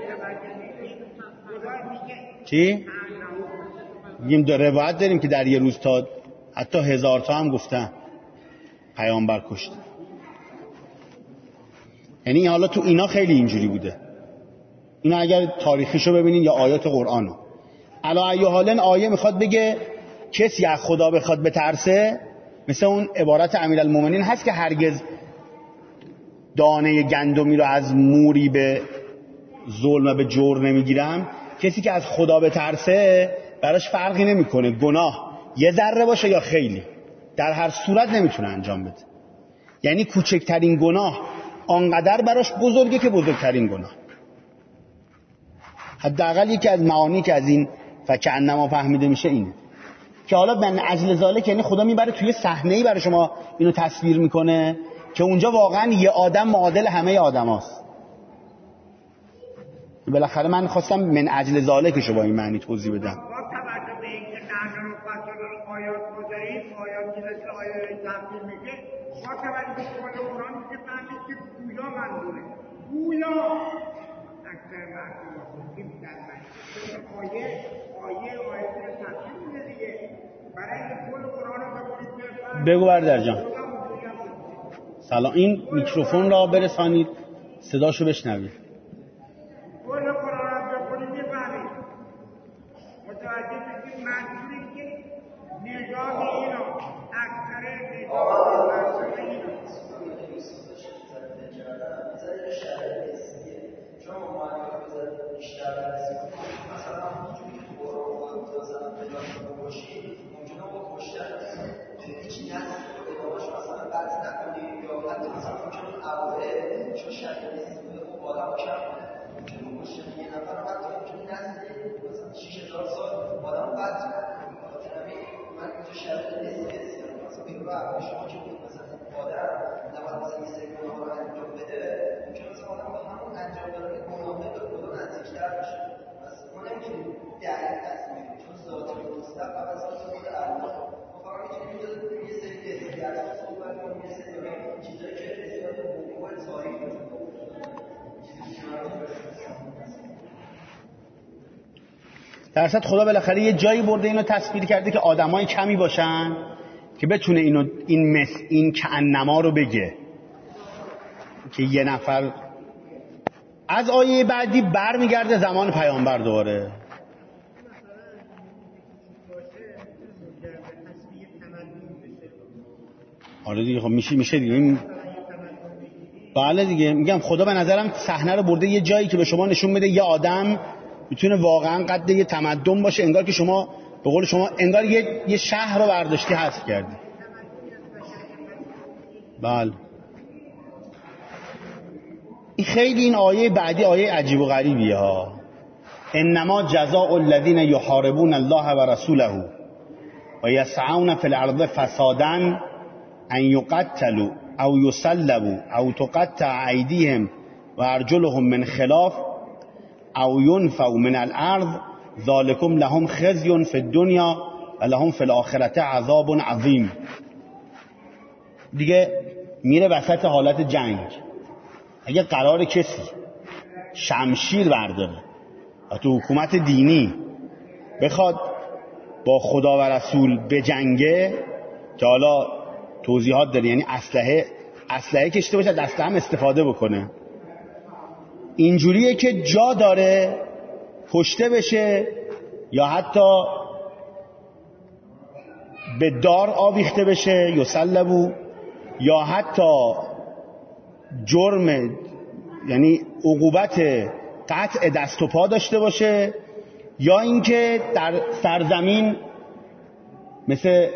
چی؟ میگیم در روایت داریم که در یه روز تا حتی هزار تا هم گفتن پیامبر کشت. یعنی حالا تو اینا خیلی اینجوری بوده. اینا اگر تاریخیشو ببینین یا آیات قرآنو، علا ای حالن آیه میخواد بگه کسی از خدا بخواد بترسه، مثل اون عبارت امیرالمومنین هست که هرگز دانه گندمی رو از موری به ظلم و به جور نمیگیرم. کسی که از خدا بترسه براش فرقی نمیکنه گناه یه ذره باشه یا خیلی، در هر صورت نمیتونه انجام بده. یعنی کوچکترین گناه آنقدر براش بزرگه که بزرگترین گناه. حداقل یکی از معانی که از این فکأنما فهمیده میشه اینه که حالا من اجل ذالک، یعنی خدا میبره توی صحنه‌ای برای شما اینو تصویر میکنه که اونجا واقعا یه آدم معادل همه آدماست. بالاخره من خواستم من اجل ذالکشو با این معنی توضیح بدم. با توجه به اینکه نحن نفصل الآیات گذاریم، آیاتی مثل آیات تفسیر میشه، با توجه به کل قرآن میشه فهمید که گویا منظوره، گویا اکثر مردم خوشیم در مجلس آیه آیه آیه تفسیر میده دیگه. برای اینکه کل قرآن رو بکنید بگو بردر جان. سلام، این میکروفون را برسانید صداشو بشنوید. کل قرآن رو بکنید میفهمید، متوجه بشید منظوری که نظام اینا اکثر نظام اینا شما معلم بزنید بیشتر برسید مثلا همونجوری که قرآن خودت مثلا پیدا شده باشی ممکنه با کشتن هیچ نسل رو ادامهش مثلا قطع نکنی یا حتی مثلا ممکنه اوائل چون شکل استفاده خوب آدم کم ممکنه با کشتن یه نفر حتی ممکنه نسل مثلا شش هزار سال آدم قطع نکنی بخاطر همین من اینجا شرط نیست بسیار مثلا این رو اول شما که بود مثلا آدم نباید مثلا یه سری گناه رو انجام بده ممکنه مثلا آدم با همون انجام دادن گناهه به خدا نزدیکتر بشه پس ما نمیتونیم دلیل تصمیم بگیریم چون ذات مستقل فقط ذات خود الله ما فقط میتونیم یه سری قضیه از صحبت کنیم یه سری چیزایی که نسبت به حقوق تاریخ در اصل خدا بالاخره یه جایی برده اینو تصویر کرده که آدمای کمی باشن که بتونه اینو این مس این کأنما رو بگه که یه نفر. از آیه بعدی برمیگرده زمان پیامبر دوباره. آره دیگه خب میشه میشه دیگه این بله دیگه میگم خدا به نظرم صحنه رو برده یه جایی که به شما نشون بده یه آدم میتونه واقعا قد یه تمدن باشه، انگار که شما به قول شما انگار یه یه شهر رو برداشتی حذف کردی. بله این خیلی این آیه بعدی آیه عجیب و غریبیه ها. انما جزاء الذین یحاربون الله و رسوله و یسعون فی الارض فسادا ان یقتلوا او یصلبوا او تقطع ایدیهم و ارجلهم من خلاف او ینفوا من الارض ذالکم لهم خزی فی الدنیا و لهم فی الاخرة عذاب عظیم. دیگه میره وسط حالت جنگ. اگه قرار کسی شمشیر برداره و تو حکومت دینی بخواد با خدا و رسول بجنگه که حالا توضیحات داره، یعنی اسلحه اسلحه کشته باشه دست هم استفاده بکنه، اینجوریه که جا داره کشته بشه یا حتی به دار آویخته بشه یصلبو، یا حتی جرم یعنی عقوبت قطع دست و پا داشته باشه، یا اینکه در سرزمین مثل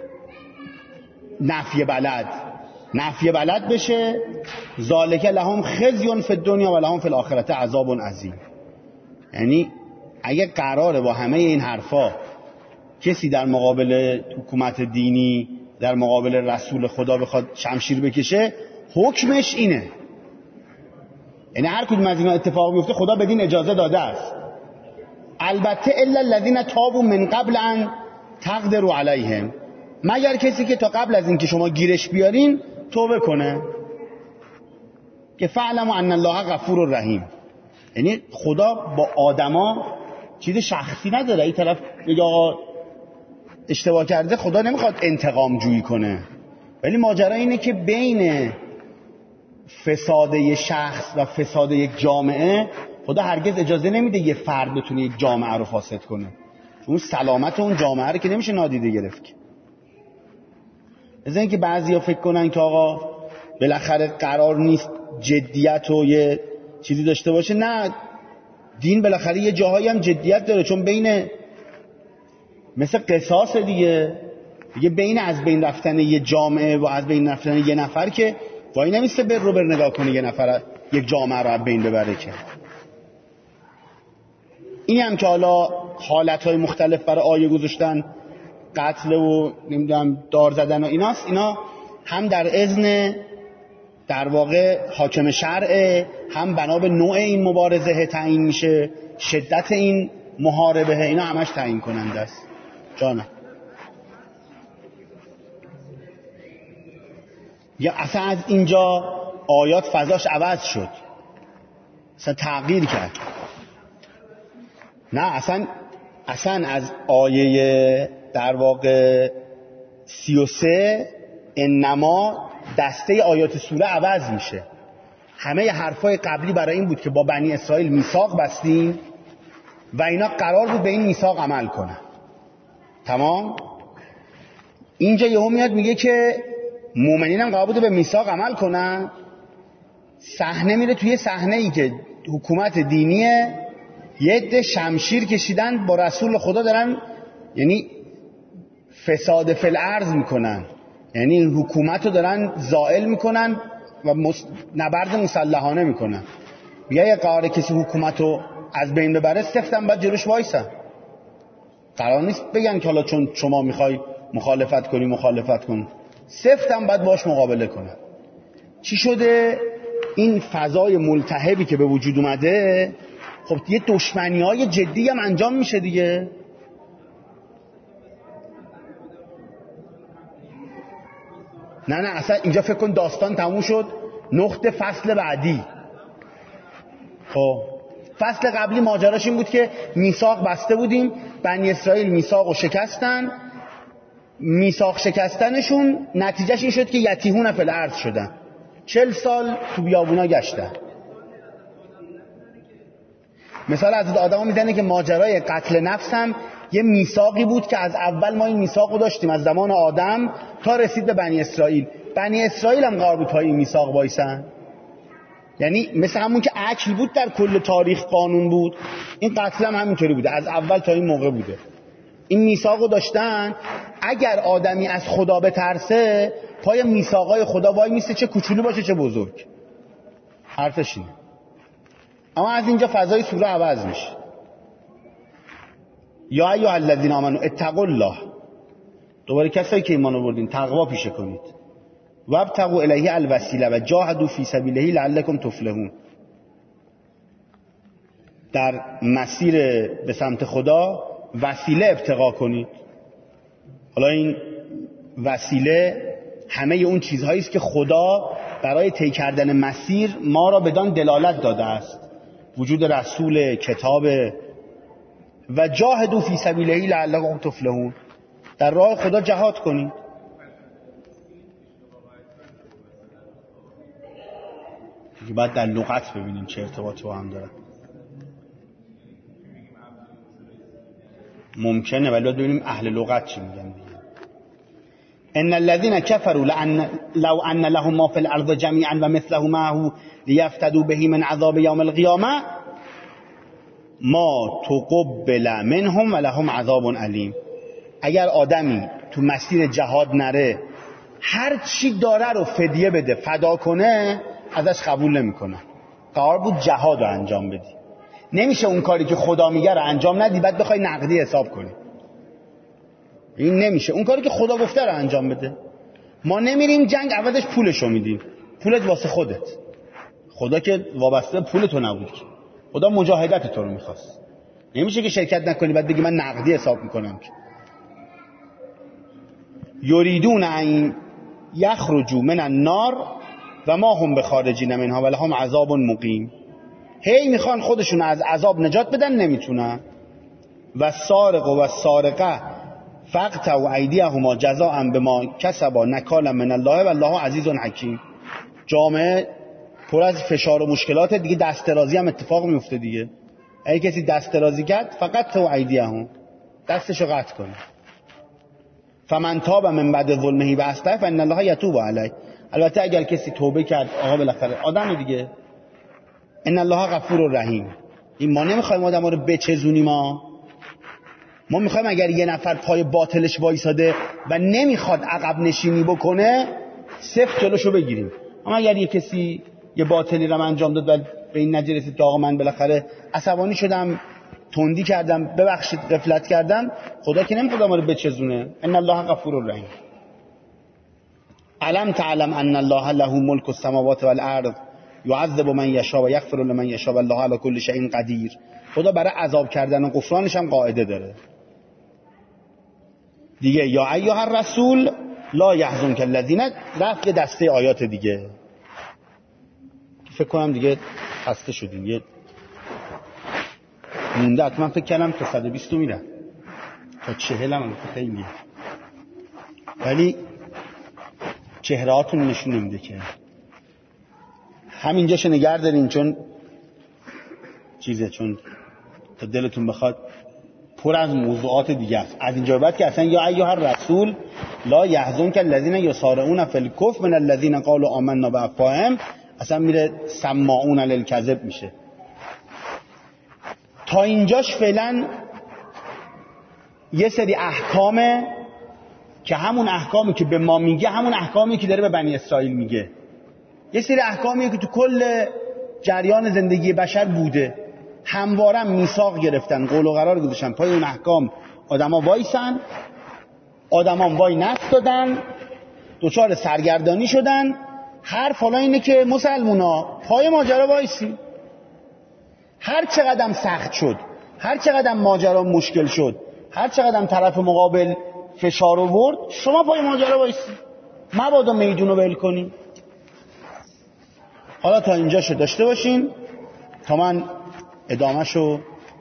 نفی بلد نفی بلد بشه. ذالک لهم خزی فی الدنیا و لهم فی الاخرة عذاب عظیم. یعنی اگه قراره با همه این حرفا کسی در مقابل حکومت دینی در مقابل رسول خدا بخواد شمشیر بکشه، حکمش اینه. یعنی هر کدوم از اینا اتفاق بیفته خدا بدین اجازه داده است. البته الا الذين تابوا من قبل ان تقدروا علیهم، مگر کسی که تا قبل از اینکه شما گیرش بیارین توبه کنه، که فعلموا ان الله غفور رحیم. یعنی خدا با آدما چیز شخصی نداره. این طرف بگه آقا اشتباه کرده، خدا نمیخواد انتقام جویی کنه، ولی ماجرا اینه که بین فساد یک شخص و فساد یک جامعه خدا هرگز اجازه نمیده یه فرد بتونه یک جامعه رو فاسد کنه، چون سلامت اون جامعه رو که نمیشه نادیده گرفت. از اینکه بعضیا فکر کنن که آقا بالاخره قرار نیست جدیت و یه چیزی داشته باشه، نه، دین بالاخره یه جاهایی هم جدیت داره، چون بین مثل قصاص دیگه دیگه بین از بین رفتن یه جامعه و از بین رفتن یه نفر که وای نمیسته بر رو بر نگاه کنه یه نفر یک جامعه رو از بین ببره. که این هم که حالا حالتهای مختلف برای آیه گذاشتن، قتل و نمیدونم دار زدن و ایناست، اینا هم در اذن در واقع حاکم شرعه، هم بنا به نوع این مبارزه تعیین میشه، شدت این محاربه، اینا همش تعیین کننده است. جانم یا اصلا از اینجا آیات فضاش عوض شد، اصلا تغییر کرد. نه اصلا اصلا از آیه در واقع سی و سه انما دسته آیات سوره عوض میشه. همه حرفای قبلی برای این بود که با بنی اسرائیل میثاق بستیم و اینا قرار بود به این میثاق عمل کنن. تمام. اینجا یهو میاد میگه که مؤمنین هم قرار بود به میثاق عمل کنن. صحنه میره توی صحنه ای که حکومت دینیه، یه عده شمشیر کشیدن با رسول خدا دارن یعنی فساد فی الارض میکنن، یعنی حکومت رو دارن زائل میکنن و مس... نبرد مسلحانه میکنن. بیا یه قراره کسی حکومت رو از بین ببره، سفتن باید جلوش وایسن. قرار نیست بگن که حالا چون شما میخوای مخالفت کنی مخالفت کن، سفتن باید باش مقابله کنن. چی شده؟ این فضای ملتهبی که به وجود اومده، خب یه دشمنی های جدی هم انجام میشه دیگه. نه نه اصلا اینجا فکر کن داستان تموم شد، نقطه فصل بعدی. خب فصل قبلی ماجراش این بود که میثاق بسته بودیم، بنی اسرائیل میثاق رو شکستن، میثاق شکستنشون نتیجهش این شد که یتیهون فی الارض شدن، چل سال تو بیابونا گشتن. مثال از آدم میزنه که ماجرای قتل نفس هم یه میثاقی بود که از اول ما این میثاق رو داشتیم، از زمان آدم تا رسید به بنی اسرائیل. بنی اسرائیل هم قرار بود پای این میثاق وایسن، یعنی مثل همون که اکل بود در کل تاریخ قانون بود، این قتل هم همینطوری بوده، از اول تا این موقع بوده. این میثاق رو داشتن، اگر آدمی از خدا بترسه پای میثاقای خدا وای میسته، چه کوچولو باشه چه بزرگ. حرفش اینه. اما از اینجا فضای سوره عوض میشه. یا ایها الذین آمنوا اتقوا الله، دوباره کسایی که ایمان آوردین تقوا پیشه کنید. وابتغوا الیه الوسیله و جاهدوا فی سبیله لعلکم تفلحون، در مسیر به سمت خدا وسیله ابتغا کنید. حالا این وسیله همه اون چیزهایی است که خدا برای طی کردن مسیر ما را بدان دلالت داده است، وجود رسول، کتاب. و جاهدوا فی سبیله لعلکم تفلحون، در راه خدا جهاد کنید. دیگه بعد در لغت ببینیم چه ارتباطی با هم داره. ممکنه ولی ببینیم اهل لغت چی میگن دیگه. ان الذين كفروا لأن لو ان لهم ما في الارض جميعا ومثله معه ليفتدوا به من عذاب يوم القيامه ما تقبل منهم ولهم عذاب علیم. اگر آدمی تو مسیر جهاد نره، هر چی داره رو فدیه بده، فدا کنه، ازش قبول نمیکنه. قرار بود جهاد رو انجام بدی، نمیشه اون کاری که خدا میگه رو انجام ندی بعد بخوای نقدی حساب کنی. این نمیشه. اون کاری که خدا گفته رو انجام بده. ما نمیریم جنگ، عوضش پولشو میدیم، پولت واسه خودت. خدا که وابسته پولتو نبود که، خدا مجاهدت تو رو میخواست. نمیشه که شرکت نکنی بعد بگی من نقدی حساب میکنم. که یریدون ان یخرجوا من النار و ما هم بخارجین منها ولهم عذاب مقیم. هی میخوان خودشون از عذاب نجات بدن، نمیتونن. و سارق و سارقه فقطعوا ایدیهما جزاء بما کسبا نکالا من الله و الله عزیز حکیم. جامعه پر از فشار و مشکلات دیگه، دست درازی هم اتفاق میفته دیگه. اگه کسی دست درازی کرد فقط تو ایدیهم، دستشو قطع کنه. فمن تاب من بعد ظلمه و اصلح فان الله یتوب علیه. البته اگر کسی توبه کرد، آقا بالاخره آدم دیگه. ان الله غفور رحیم. این ما نمیخوایم آدم‌ها رو بچزونیم، ما ما میخوایم اگر یه نفر پای باطلش وایساده و نمیخواد عقب نشینی بکنه، صفر جلوشو بگیریم. اما اگر یه کسی یه باطلی رو انجام داد و به این نتیجه رسید که آقا من بالاخره عصبانی شدم، تندی کردم، ببخشید غفلت کردم، خدا که نمیخواد ما رو بچزونه. ان الله غفور رحیم. علم تعلم ان الله له ملک السماوات والارض یعذب من یشاء و یغفر لمن یشاء والله علی کل شیء قدیر. خدا برای عذاب کردن و غفرانش هم قاعده داره دیگه. یا ایها الرسول لا یحزنک الذین، رفت یه دسته آیات دیگه. فکر کنم دیگه خسته شدیم، یه مونده. حتما فکر کردم تا صد و بیست میرم، تا چهل هم خیلیه، ولی چهرهاتون نشون نمیده که. همینجاشو نگه دارین چون چیزه، چون تا دلتون بخواد پر از موضوعات دیگه است. از اینجا بعد که اصلا یا ایها الرسول لا یحزنک الذین یسارعون فی الکفر من الذین قالوا آمنا بافواههم، اصلا میره سماعون للکذب میشه. تا اینجاش فعلا یه سری احکامه که همون احکامی که به ما میگه همون احکامی که داره به بنی اسرائیل میگه. یه سری احکامیه که تو کل جریان زندگی بشر بوده، همواره میثاق گرفتن، قول و قرار گذاشتن، پای اون احکام آدما وایسن، آدما وای نستادن، دوچار سرگردانی شدن. حرف حالا اینه که مسلمونا پای ماجرا وایسی. هر چقدر سخت شد، هر چقدر ماجرا مشکل شد، هر چقدر طرف مقابل فشار آورد، شما پای ماجرا وایسی، مبادا میدونو ول کنی. حالا تا اینجاشو داشته باشین تا من ادامهشو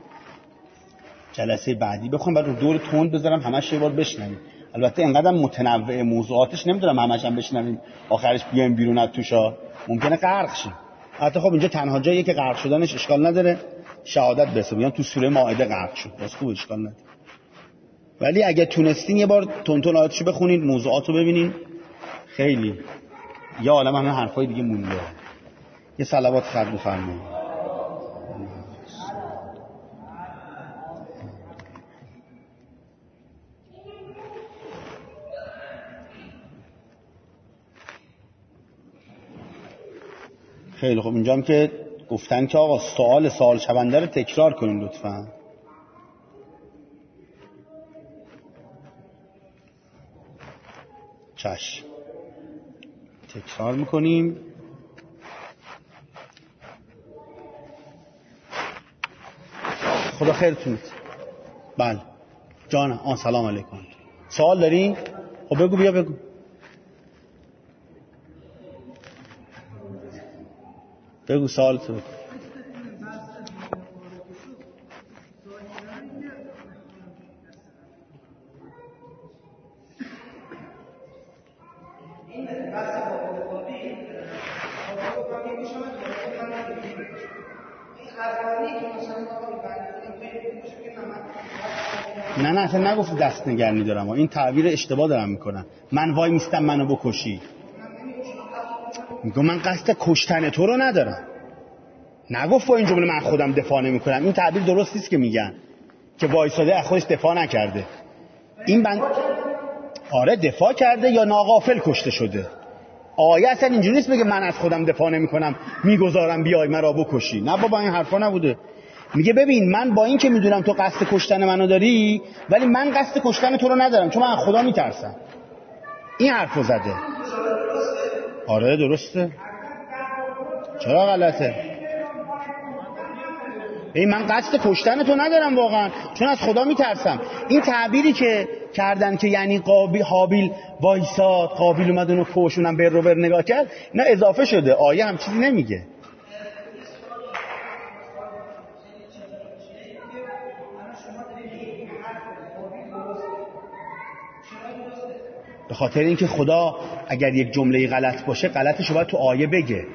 جلسه بعدی بخونم، بعد رو دور تند بذارم همش یه بار بشنویم. البته اینقدر متنوع موضوعاتش نمیدونم همش هم بشنویم آخرش بیایم بیرون از توشا، ممکنه غرق شیم. البته خب اینجا تنها جاییه که غرق شدنش اشکال نداره، شهادت بسه بیان تو سوره مائده غرق شد، باز خوب اشکال نداره. ولی اگه تونستین یه بار تونتون آیاتشو بخونین، موضوعاتو ببینین، خیلی یه عالم همه حرفای دیگه مونده. یه صلوات خط بفرمایید. خیلی خب، اینجا هم که گفتن که آقا سوال سوال شونده رو تکرار کنین لطفا. چشم، تکرار میکنیم. خدا خیرتون. بله جانم. آن سلام علیکم. سوال دارین؟ خب بگو، بیا بگو. بگو سوال تو. نه نه اصلا نگفت دست نگرنی دارم، این تعبیر اشتباه دارم میکنم. من وای میستم منو بکشی، میگم من قصد کشتن تو رو ندارم. نگفت با این جمله من خودم دفاع نمیکنم. این تعبیر درست نیست که میگن که وایساده از خودش دفاع نکرده. این بند آره دفاع کرده یا ناغافل کشته شده. آیه اصلا اینجوری نیست بگه من از خودم دفاع نمیکنم میگذارم بیای مرا بکشی. نه بابا، این حرفا نبوده. میگه ببین من با این که میدونم تو قصد کشتن منو داری، ولی من قصد کشتن تو رو ندارم چون من از خدا میترسم. این حرفو زده. آره درسته. چرا غلطه؟ این من قصد کشتن تو ندارم واقعا، چون از خدا میترسم. این تعبیری که کردن که یعنی قابیل حابیل وایساد، قابیل اومد اونو کشت، اونم بر رو بر نگاه کرد، اینا اضافه شده. آیه هم چیزی نمیگه. به خاطر اینکه خدا اگر یک جمله غلط باشه غلطش رو باید تو آیه بگه.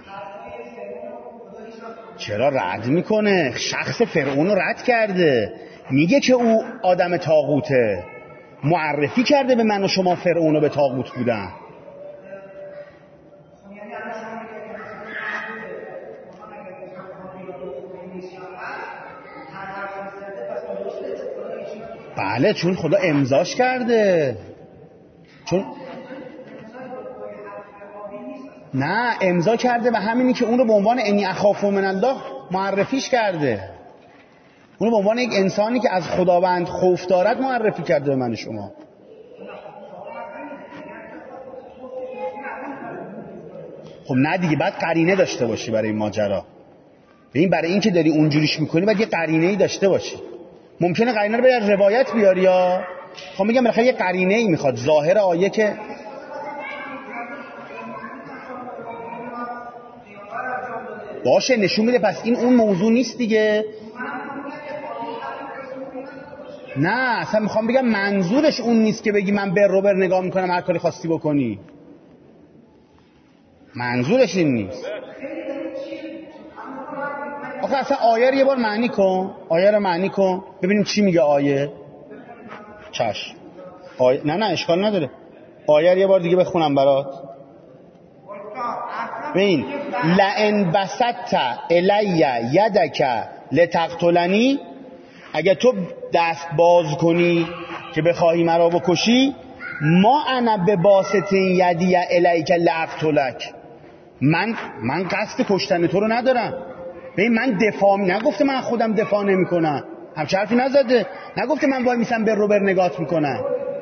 چرا رد میکنه؟ شخص فرعون رو رد کرده، میگه که او آدم طاغوته، معرفی کرده به من و شما فرعون رو به طاغوت بودن. بله چون خدا امضاش کرده. چون نه امضا کرده و همینی که اون رو به عنوان انی اخاف من الله معرفیش کرده، اون رو به عنوان یک انسانی که از خداوند خوف دارد معرفی کرده به من شما. خب نه دیگه، بعد قرینه داشته باشی برای این ماجرا. ببین برای این که داری اونجوریش میکنی باید یه قرینه‌ای داشته باشی. ممکنه قرینه رو به روایت بیاری، یا خب میگم بالاخره یه قرینه‌ای میخواد. ظاهر آیه که باشه نشون میده پس این اون موضوع نیست دیگه. نه اصلا میخوام بگم منظورش اون نیست که بگی من بر رو بر نگاه میکنم هر کاری خواستی بکنی. منظورش این نیست. آخه اصلا آیه رو یه بار معنی کن، آیه رو معنی کن ببینیم چی میگه آیه. چشم. آیه... نه نه اشکال نداره. آیه رو یه بار دیگه بخونم برات. ببین لئن بسطت الی یدک لتقتلنی، اگه تو دست باز کنی که بخواهی مرا بکشی، ما انا به باسط یدی الیک لاقتلک، من من قصد کشتن تو رو ندارم. ببین من دفاع نگفته، من خودم دفاع نمیکنم، همچه حرفی نزده، نگفته من وای میسم بر رو بر نگات میکنم.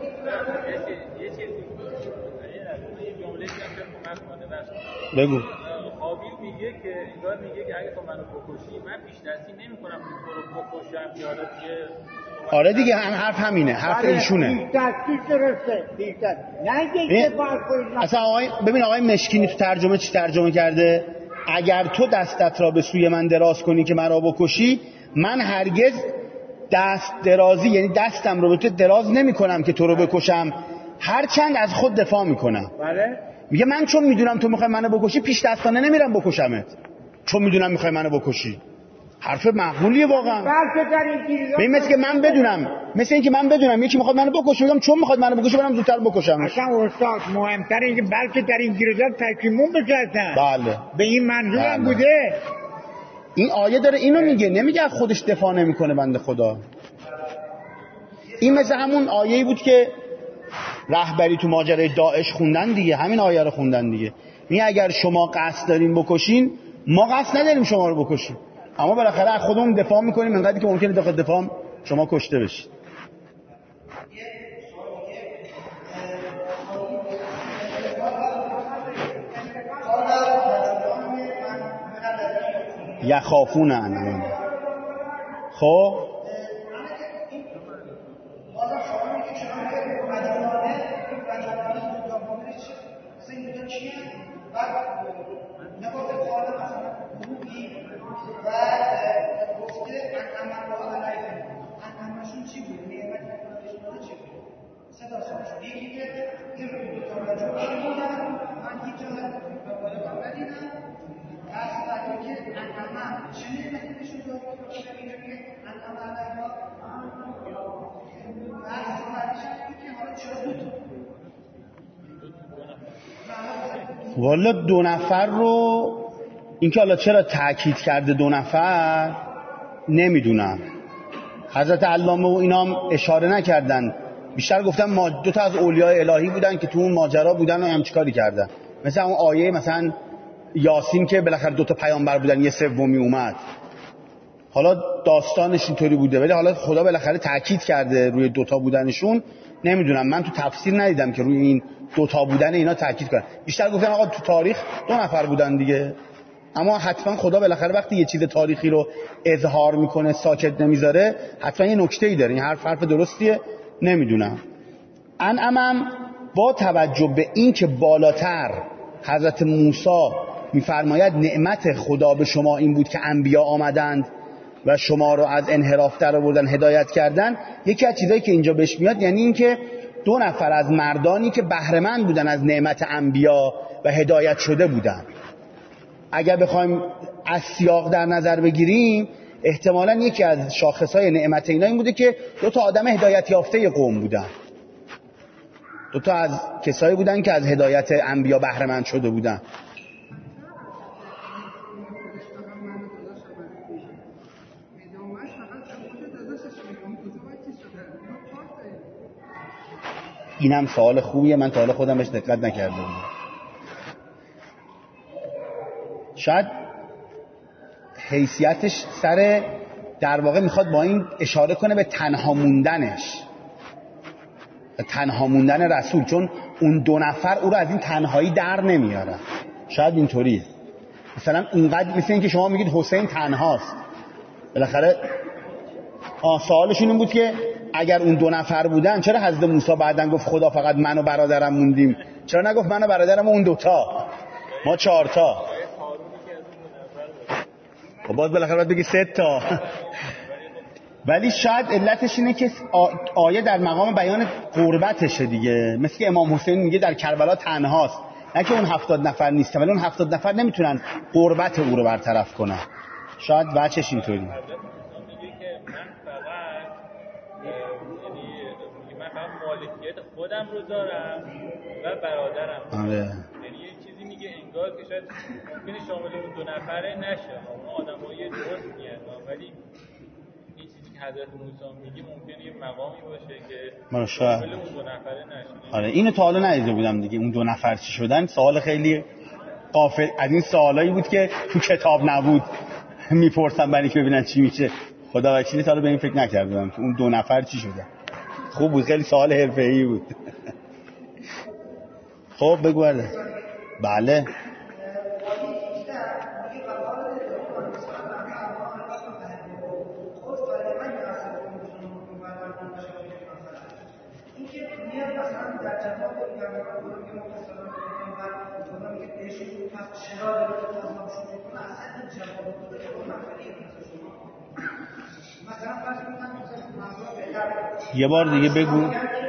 بگو. قابیل میگه که انگار میگه که اگه تو منو بکشی من پیش دستی نمیکنم تو رو بکشم، یا دیگه. آره دیگه هم حرف همینه، حرف ایشونه. پیش دستی درسته، پیش دستی نه که دفاع کنید. اصلا آقای ببین آقای مشکینی تو ترجمه چی ترجمه کرده؟ اگر تو دستت را به سوی من دراز کنی که مرا بکشی، من هرگز دست درازی یعنی دستم رو به تو دراز نمی کنم که تو رو بکشم، هرچند از خود دفاع میکنم. بله. میگه من چون میدونم تو میخوای منو بکشی پیش دستانه نمیرم بکشمت، چون میدونم میخوای منو بکشی. حرف معقولیه واقعا. بلکه در این گیریزا ببین مثل که من بدونم، مثل اینکه من بدونم یکی میخواد منو بکشه، میگم چون میخواد منو بکشه برام زودتر بکشم. اصلا استاد مهمتر اینه که بلکه در این گیریزا تکیمون بکردن. بله. به این منظورم بله. بوده. این آیه داره اینو میگه، نمیگه از خودش دفاع نمیکنه بنده خدا. این مثل همون آیه‌ای بود که رهبری تو ماجرای داعش خوندن دیگه، همین آیه رو خوندن دیگه. میگه اگر شما قصد دارین بکشین، ما قصد نداریم شما رو بکشیم، اما بالاخره از خودمون دفاع میکنیم انقدری که ممکنه داخل دفاع شما کشته بشید. یخافون انهم. خب والا دو نفر رو اینکه حالا چرا تأکید کرده دو نفر نمیدونم. حضرت علامه و اینا هم اشاره نکردن، بیشتر گفتن ما دو تا از اولیاء الهی بودن که تو اون ماجرا بودن و هم چیکاری کردن. مثلا اون آیه مثلا یاسین که بالاخره دو تا پیامبر بودن یه سومی اومد، حالا داستانش اینطوری بوده ولی حالا خدا بالاخره تأکید کرده روی دو تا بودنشون. نمیدونم من تو تفسیر ندیدم که روی این دو تا بودن اینا تأکید کنن، بیشتر گفتن آقا تو تاریخ دو نفر بودن دیگه. اما حتما خدا بالاخره وقتی یه چیز تاریخی رو اظهار میکنه ساکت نمیذاره، حتما یه نکته‌ای داره. این حرف حرف درستیه، نمیدونم. انعمم با توجه به این که بالاتر حضرت موسی میفرماید نعمت خدا به شما این بود که انبیا آمدند و شما رو از انحراف در آوردن هدایت کردن، یکی از چیزایی که اینجا بهش میاد یعنی این که دو نفر از مردانی که بهره مند بودن از نعمت انبیا و هدایت شده بودن. اگر بخوایم از سیاق در نظر بگیریم احتمالاً یکی از شاخصهای نعمت اینا این بوده که دو تا آدم هدایت یافته قوم بودن، دو تا از کسایی بودن که از هدایت انبیا بهره مند شده بودن. اینم سوال خوبیه، من تا حالا خودم بهش دقت نکرده بودم. شاید حیثیتش سر در واقع میخواد با این اشاره کنه به تنها موندنش، به تنها موندن رسول، چون اون دو نفر او رو از این تنهایی در نمیارن. شاید اینطوریه، مثلا اونقدر مثل این که شما میگید حسین تنهاست. بالاخره سوالشون این بود که اگر اون دو نفر بودن چرا حضرت موسی بعدن گفت خدا فقط من و برادرم موندیم، چرا نگفت من و برادرم و اون دوتا، ما چهار تا؟ خب باز بالاخره باید بگی سه تا. ولی شاید علتش اینه که آیه در مقام بیان قربتشه دیگه، مثل که امام حسین میگه در کربلا تنهاست، نه که اون هفتاد نفر نیستن، ولی اون هفتاد نفر نمیتونن قربت او رو برطرف کنن. شاید بچش اینطوری مالکیت خودم رو دارم و برادرم. آره. یعنی یه چیزی میگه انگار که شاید ممکنه شامل اون دو نفره نشه، اون آدمای درست میاد، ولی این چیزی که حضرت موسی میگه ممکنه یه مقامی باشه که شامل اون دو نفره نشه. آره اینو تا حالا ندیده بودم دیگه، اون دو نفر چی شدن. سوال خیلی غافل از این سوالایی بود که تو کتاب نبود، میپرسن برای که ببینن چی میشه. خدا وکیلی تا حالا به این فکر نکردم که اون دو نفر چی شدن. خوب بود، خیلی سوال حرفه‌ای بود. خب بگو. بله یه بار دیگه بگو.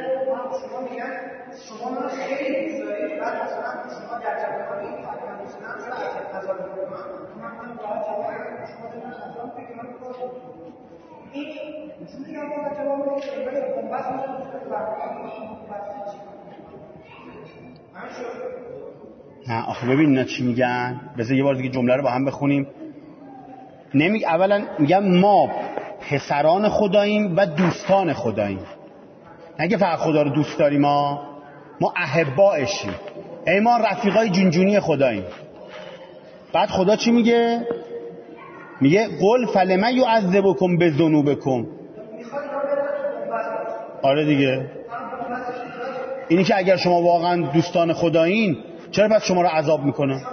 نه آخه ببین اینا چی میگن. بذار یه بار دیگه جمله رو با هم بخونیم. نمیگه اولا میگم ما پسران خداییم و دوستان خداییم. نگه فقط خدا رو دوست داریم، ما ما احبائشیم، ای ما رفیقای جونجونی خداییم. بعد خدا چی میگه؟ میگه قل فلما یعذبکم بذنوبکم. آره دیگه، اینی که اگر شما واقعا دوستان خدایین چرا پس شما رو عذاب میکنه؟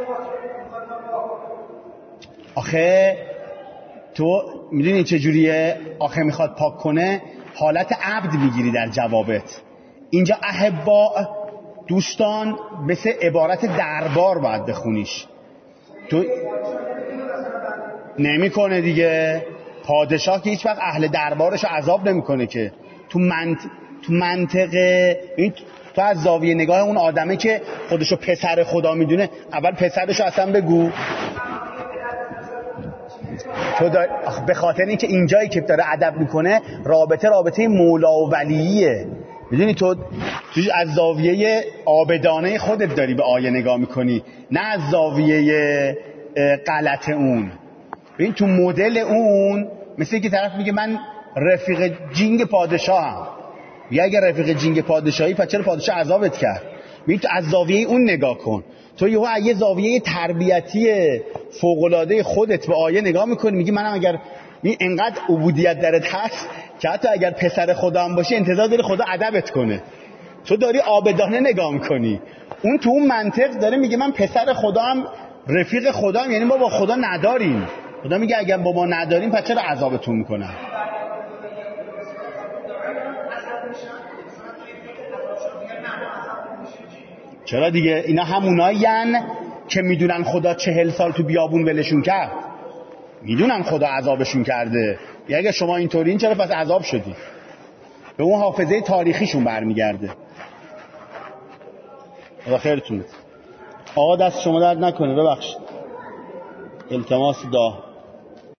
آخه تو میدونی چجوریه؟ آخه میخواد پاک کنه، حالت عبد میگیری در جوابت. اینجا احبا دوستان مثل عبارت دربار باید بخونیش. تو نمیکنه دیگه. پادشاه که هیچ وقت اهل دربارش عذاب نمیکنه که. تو منط... تو منطقه این تو از زاویه نگاه اون آدمه که خودشو پسر خدا میدونه، اول پسرشو اصلا بگو. تو دار... به خاطر اینکه اینجایی که داره ادب میکنه رابطه رابطه مولا و ولیه. میدونی تو تو از زاویه عابدانه خودت داری به آیه نگاه میکنی، نه از زاویه غلط اون. ببین تو مدل اون مثل اینکه طرف میگه من رفیق جینگ پادشاهم. یا اگه رفیق جینگ پادشاهی پس چرا پادشاه عذابت کرد؟ ببین تو از زاویه اون نگاه کن. تو یهو از یه زاویه تربیتی فوق‌العاده خودت به آیه نگاه میکنی، میگی منم اگر این انقدر عبودیت درت هست که حتی اگر پسر خدا هم باشی انتظار داری خدا ادبت کنه. تو داری عابدانه نگاه میکنی. اون تو اون منطق داره میگه من پسر خدا هم رفیق خدا هم، یعنی ما با خدا نداریم. خدا میگه اگر با ما نداریم پس چرا عذابتون میکنم؟ چرا دیگه؟ اینا همونایین که میدونن خدا چهل سال تو بیابون ولشون کرد، میدونن خدا عذابشون کرده. یا اگه شما اینطورین چرا پس عذاب شدی؟ به اون حافظه تاریخیشون برمیگرده. خدا خیرتون. آقا دست شما درد نکنه، ببخشید. التماس دعا.